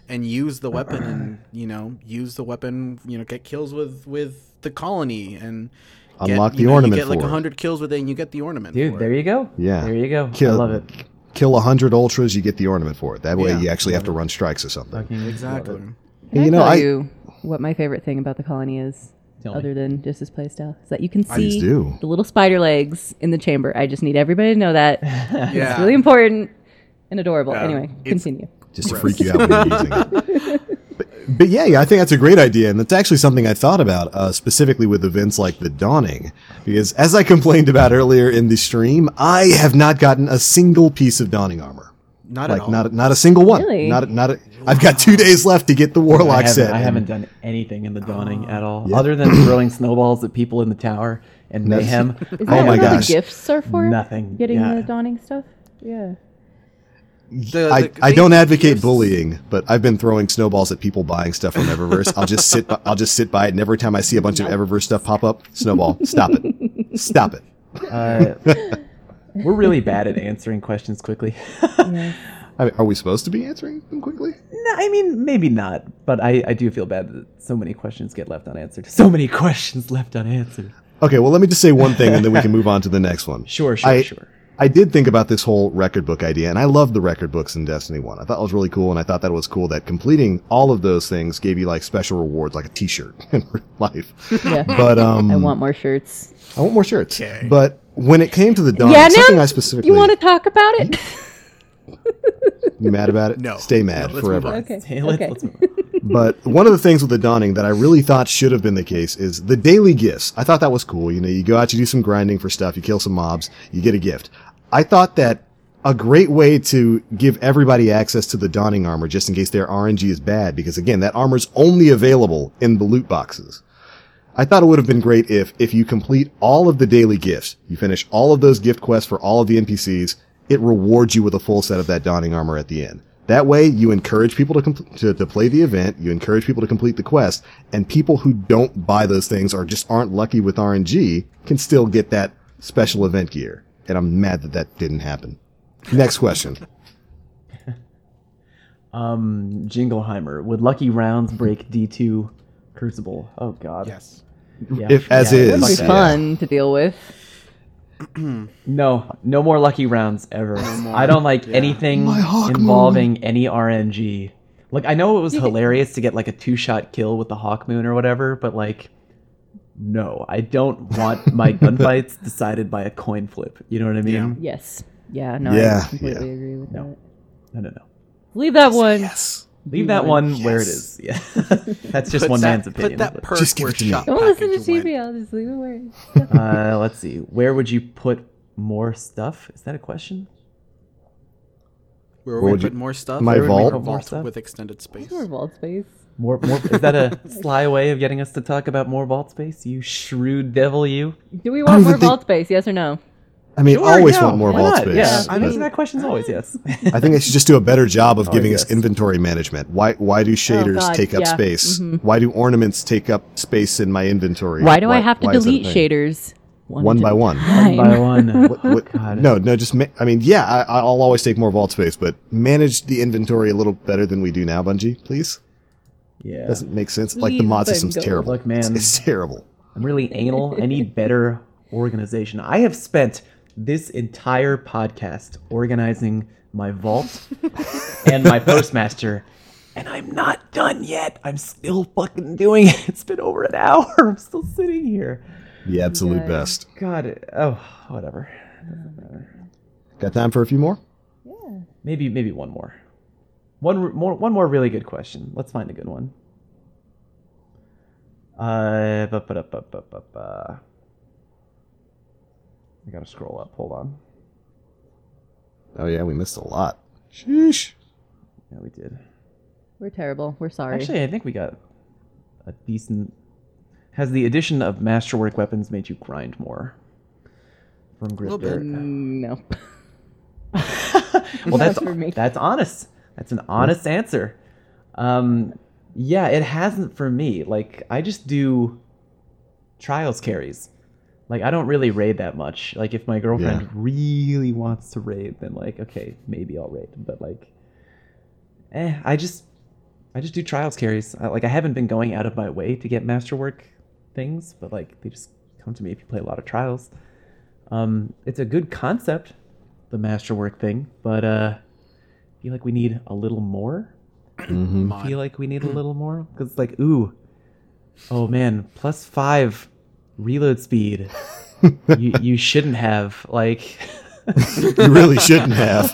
and use the weapon, and you know, use the weapon, you know, get kills with with the colony, and get,
Unlock the
you know,
ornament
You get like
for
a
it.
hundred kills with it, and you get the ornament.
Dude,
for
there
it.
you go.
Yeah.
There you go.
Kill,
I love it.
Kill one hundred ultras, you get the ornament for it. That way
Yeah.
you actually have to run strikes or something.
Fucking love
Exactly.
it.
Can
you
I
know,
tell
I-
you what my favorite thing about the colony is,
Tell me.
other than just his playstyle? Is that you can
Please
see
do.
the little spider legs in the chamber. I just need everybody to know that.
Yeah.
It's really important and adorable.
Yeah.
Anyway,
It's-
continue.
Just to freak you out when you're using it. But, but yeah, yeah, I think that's a great idea, and that's actually something I thought about, uh, specifically with events like the Dawning, because as I complained about earlier in the stream, I have not gotten a single piece of Dawning armor.
Not
Like
at all.
not not a single one.
Really?
Not a, not. A, I've got two days left to get the
I
Warlock
haven't,
set.
I
and-
haven't done anything in the Dawning at all,
Yeah.
other than throwing snowballs at people in the tower and
That's-
mayhem.
Is
Oh
that
my
what
gosh.
the gifts are for?
Nothing.
Getting
Yeah.
the dawning stuff? Yeah.
The-
I,
the-
I
they-
don't advocate
gifts-
bullying, but I've been throwing snowballs at people buying stuff from Eververse. I'll just sit. By, I'll just sit by it, and every time I see a bunch of Eververse stuff pop up, snowball. Stop it. Stop it.
Uh, we're really bad at answering questions quickly.
Yeah.
I mean, are we supposed to be answering them quickly?
No, I mean, maybe not, but I, I do feel bad that so many questions get left unanswered. So many questions left unanswered.
Okay, well, let me just say one thing, and then we can move on to the next one.
Sure, sure,
I,
sure.
I did think about this whole record book idea, and I love the record books in Destiny one. I thought it was really cool, and I thought that it was cool that completing all of those things gave you like special rewards, like a T-shirt in real life.
Yeah.
But um,
I want more shirts.
I want more shirts.
Okay.
But when it came to the Dawn,
yeah,
something
now
I specifically
you want to talk about it?
you mad about it?
No.
Stay mad
No, let's move
forever.
on.
Okay.
Hey, let's,
okay.
let's move on.
But one of the things with the Dawning that I really thought should have been the case is the daily gifts. I thought that was cool. You know, you go out, you do some grinding for stuff, you kill some mobs, you get a gift. I thought that a great way to give everybody access to the Dawning armor, just in case their R N G is bad, because again, that armor's only available in the loot boxes. I thought it would have been great if, if you complete all of the daily gifts, you finish all of those gift quests for all of the N P Cs, it rewards you with a full set of that Dawning armor at the end. That way, you encourage people to, compl- to to play the event, you encourage people to complete the quest, and people who don't buy those things or just aren't lucky with R N G can still get that special event gear. And I'm mad that that didn't happen. Next question.
Um, Jingleheimer, would Lucky Rounds break D two Crucible? Oh, God.
Yes.
Yeah.
If as
Yeah,
is.
That'd be
fuck that.
fun to deal with.
No, no more Lucky Rounds ever. I don't like anything
My Hawk
involving any R N G. Like, I know it was hilarious to get like a two-shot kill with the Hawk Moon or whatever, but like, no, I don't want my gunfights decided by a coin flip. You know what I mean?
Yes. Yeah, no,
Yeah,
I completely
yeah.
agree with
No.
that.
No, no, no.
Leave that one.
Yes.
Leave that one
Yes.
where it is. Yeah, that's just
Put
one
that,
man's opinion.
Put that
but-
perk
Just give
where
it to me.
shop
Don't listen to
package went.
T V. I'll just leave it where it is.
uh, let's see. Where would you put more stuff? Is that a question?
Where
Where
we
would you-
put more stuff.
My
Where would we
vault?
put
More
vault
stuff?
with extended space.
More vault space.
More, more. Is that a sly way of getting us to talk about more vault space? You shrewd devil, you.
Do we
don't
want
even
more
think-
vault space? Yes or no?
I mean,
Sure,
always
yeah,
want more
why
vault
not?
space.
Yeah,
I
answer
mean-
that question's always yes.
I think they should just do a better job of giving us
yes.
inventory management. Why why do shaders
God,
take up
yeah.
space? Why do ornaments take up space in my inventory?
Why do I have to
why is that a
delete
thing?
shaders?
One
at
by
a
one.
time?
By one.
What- what-
God.
no, no, just ma- I mean, yeah, I, I'll always take more vault space, but manage the inventory a little better than we do now, Bungie, please.
Yeah.
Doesn't make sense. Like the
Please,
mod system's
Bungo.
terrible.
Look, man.
it's, it's terrible.
I'm really anal. I need better organization. I have spent this entire podcast organizing my vault and my postmaster, and I'm not done yet. I'm still fucking doing it. It's been over an hour. I'm still sitting here.
The absolute
Yeah.
best.
God. Oh, whatever. Doesn't matter.
Got time for a few more?
Maybe, maybe one more. One r- more, one more really good question. Let's find a good one. Uh, bu- bu- bu- bu- bu- bu- bu. I gotta scroll up. Hold on.
Oh yeah, we missed a lot. Sheesh.
Yeah, we did.
We're terrible. We're sorry.
Actually, I think we got a decent. Has the addition of masterwork weapons made you grind more? From
Little
Grit
bit.
no.
Well, that's
for me.
that's honest. That's an honest answer. Um, yeah, it hasn't for me. Like, I just do trials carries. Like, I don't really raid that much. Like, if my girlfriend
Yeah.
really wants to raid, then like, okay, maybe I'll raid. But like, eh, I just I just do trials carries. I, like I haven't been going out of my way to get masterwork things, but like they just come to me if you play a lot of trials. Um, it's a good concept, the masterwork thing, but uh, I feel like we need a little more.
Mm-hmm.
I feel like we need a little more because it's like, ooh, oh man, plus five reload speed. you you shouldn't have like.
You really shouldn't have.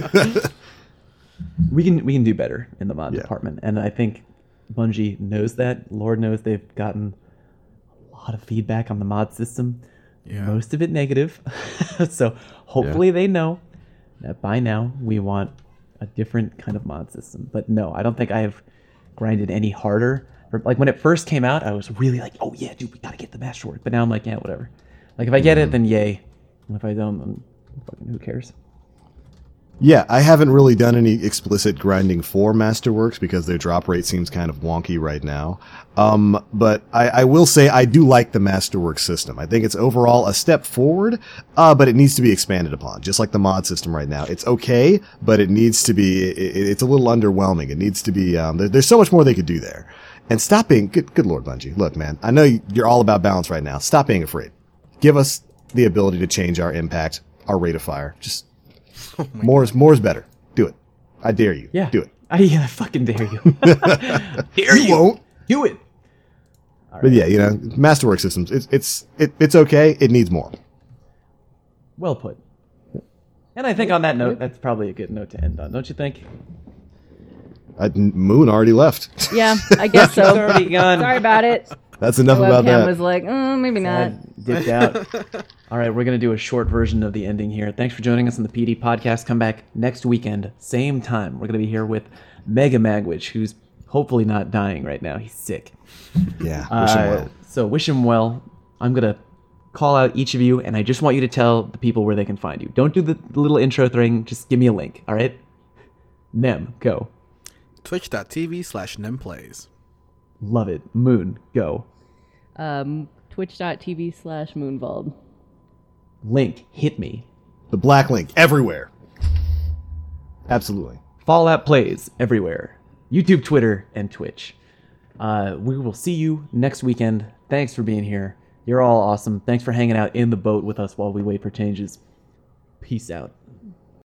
we can we can do better in the mod
Yeah.
department, and I think Bungie knows that. Lord knows they've gotten a lot of feedback on the mod system.
Yeah.
Most of it negative. So hopefully they know that by now we want a different kind of mod system. But no, I don't think I have grinded any harder. Or, like when it first came out, I was really like, oh yeah, dude, we gotta get the masterwork. But now I'm like, yeah, whatever. Like if I get it, then yay. And if I don't, then fucking who cares?
Yeah, I haven't really done any explicit grinding for Masterworks because their drop rate seems kind of wonky right now. Um, but I, I will say I do like the Masterworks system. I think it's overall a step forward, uh, but it needs to be expanded upon, just like the mod system right now. It's okay, but it needs to be, it, it's a little underwhelming. It needs to be, um, there, there's so much more they could do there. And stop being, good, good Lord, Bungie. Look, man, I know you're all about balance right now. Stop being afraid. Give us the ability to change our impact, our rate of fire. Just,
Oh my
more is more is better. Do it. I dare you.
Yeah.
Do it.
I, yeah, I fucking dare you. dare
You won't.
Do it.
But yeah, you know, Masterwork systems. It's it's it, it's okay. It needs more.
Well put. And I think on that note, that's probably a good note to end on, don't you think?
Uh, Moon already left.
Yeah, I guess so.
It's already gone.
Sorry about it.
That's enough
The
about
webcam
that.
was like, oh, maybe not.
Dipped out. All right, we're going to do a short version of the ending here. Thanks for joining us on the P D podcast. Come back next weekend, same time. We're going to be here with Mega Magwitch, who's hopefully not dying right now. He's sick.
Yeah. Wish him
Uh,
well.
So wish him well. I'm going to call out each of you, and I just want you to tell the people where they can find you. Don't do the little intro thing. Just give me a link, all right? Nem, go.
Twitch.tv slash nemplays.
Love it. Moon, go.
Um, Twitch.tv slash Moonvald.
Link, hit me.
The black link everywhere. Absolutely.
Fallout plays everywhere. YouTube, Twitter, and Twitch. Uh, we will see you next weekend. Thanks for being here. You're all awesome. Thanks for hanging out in the boat with us while we wait for changes. Peace out.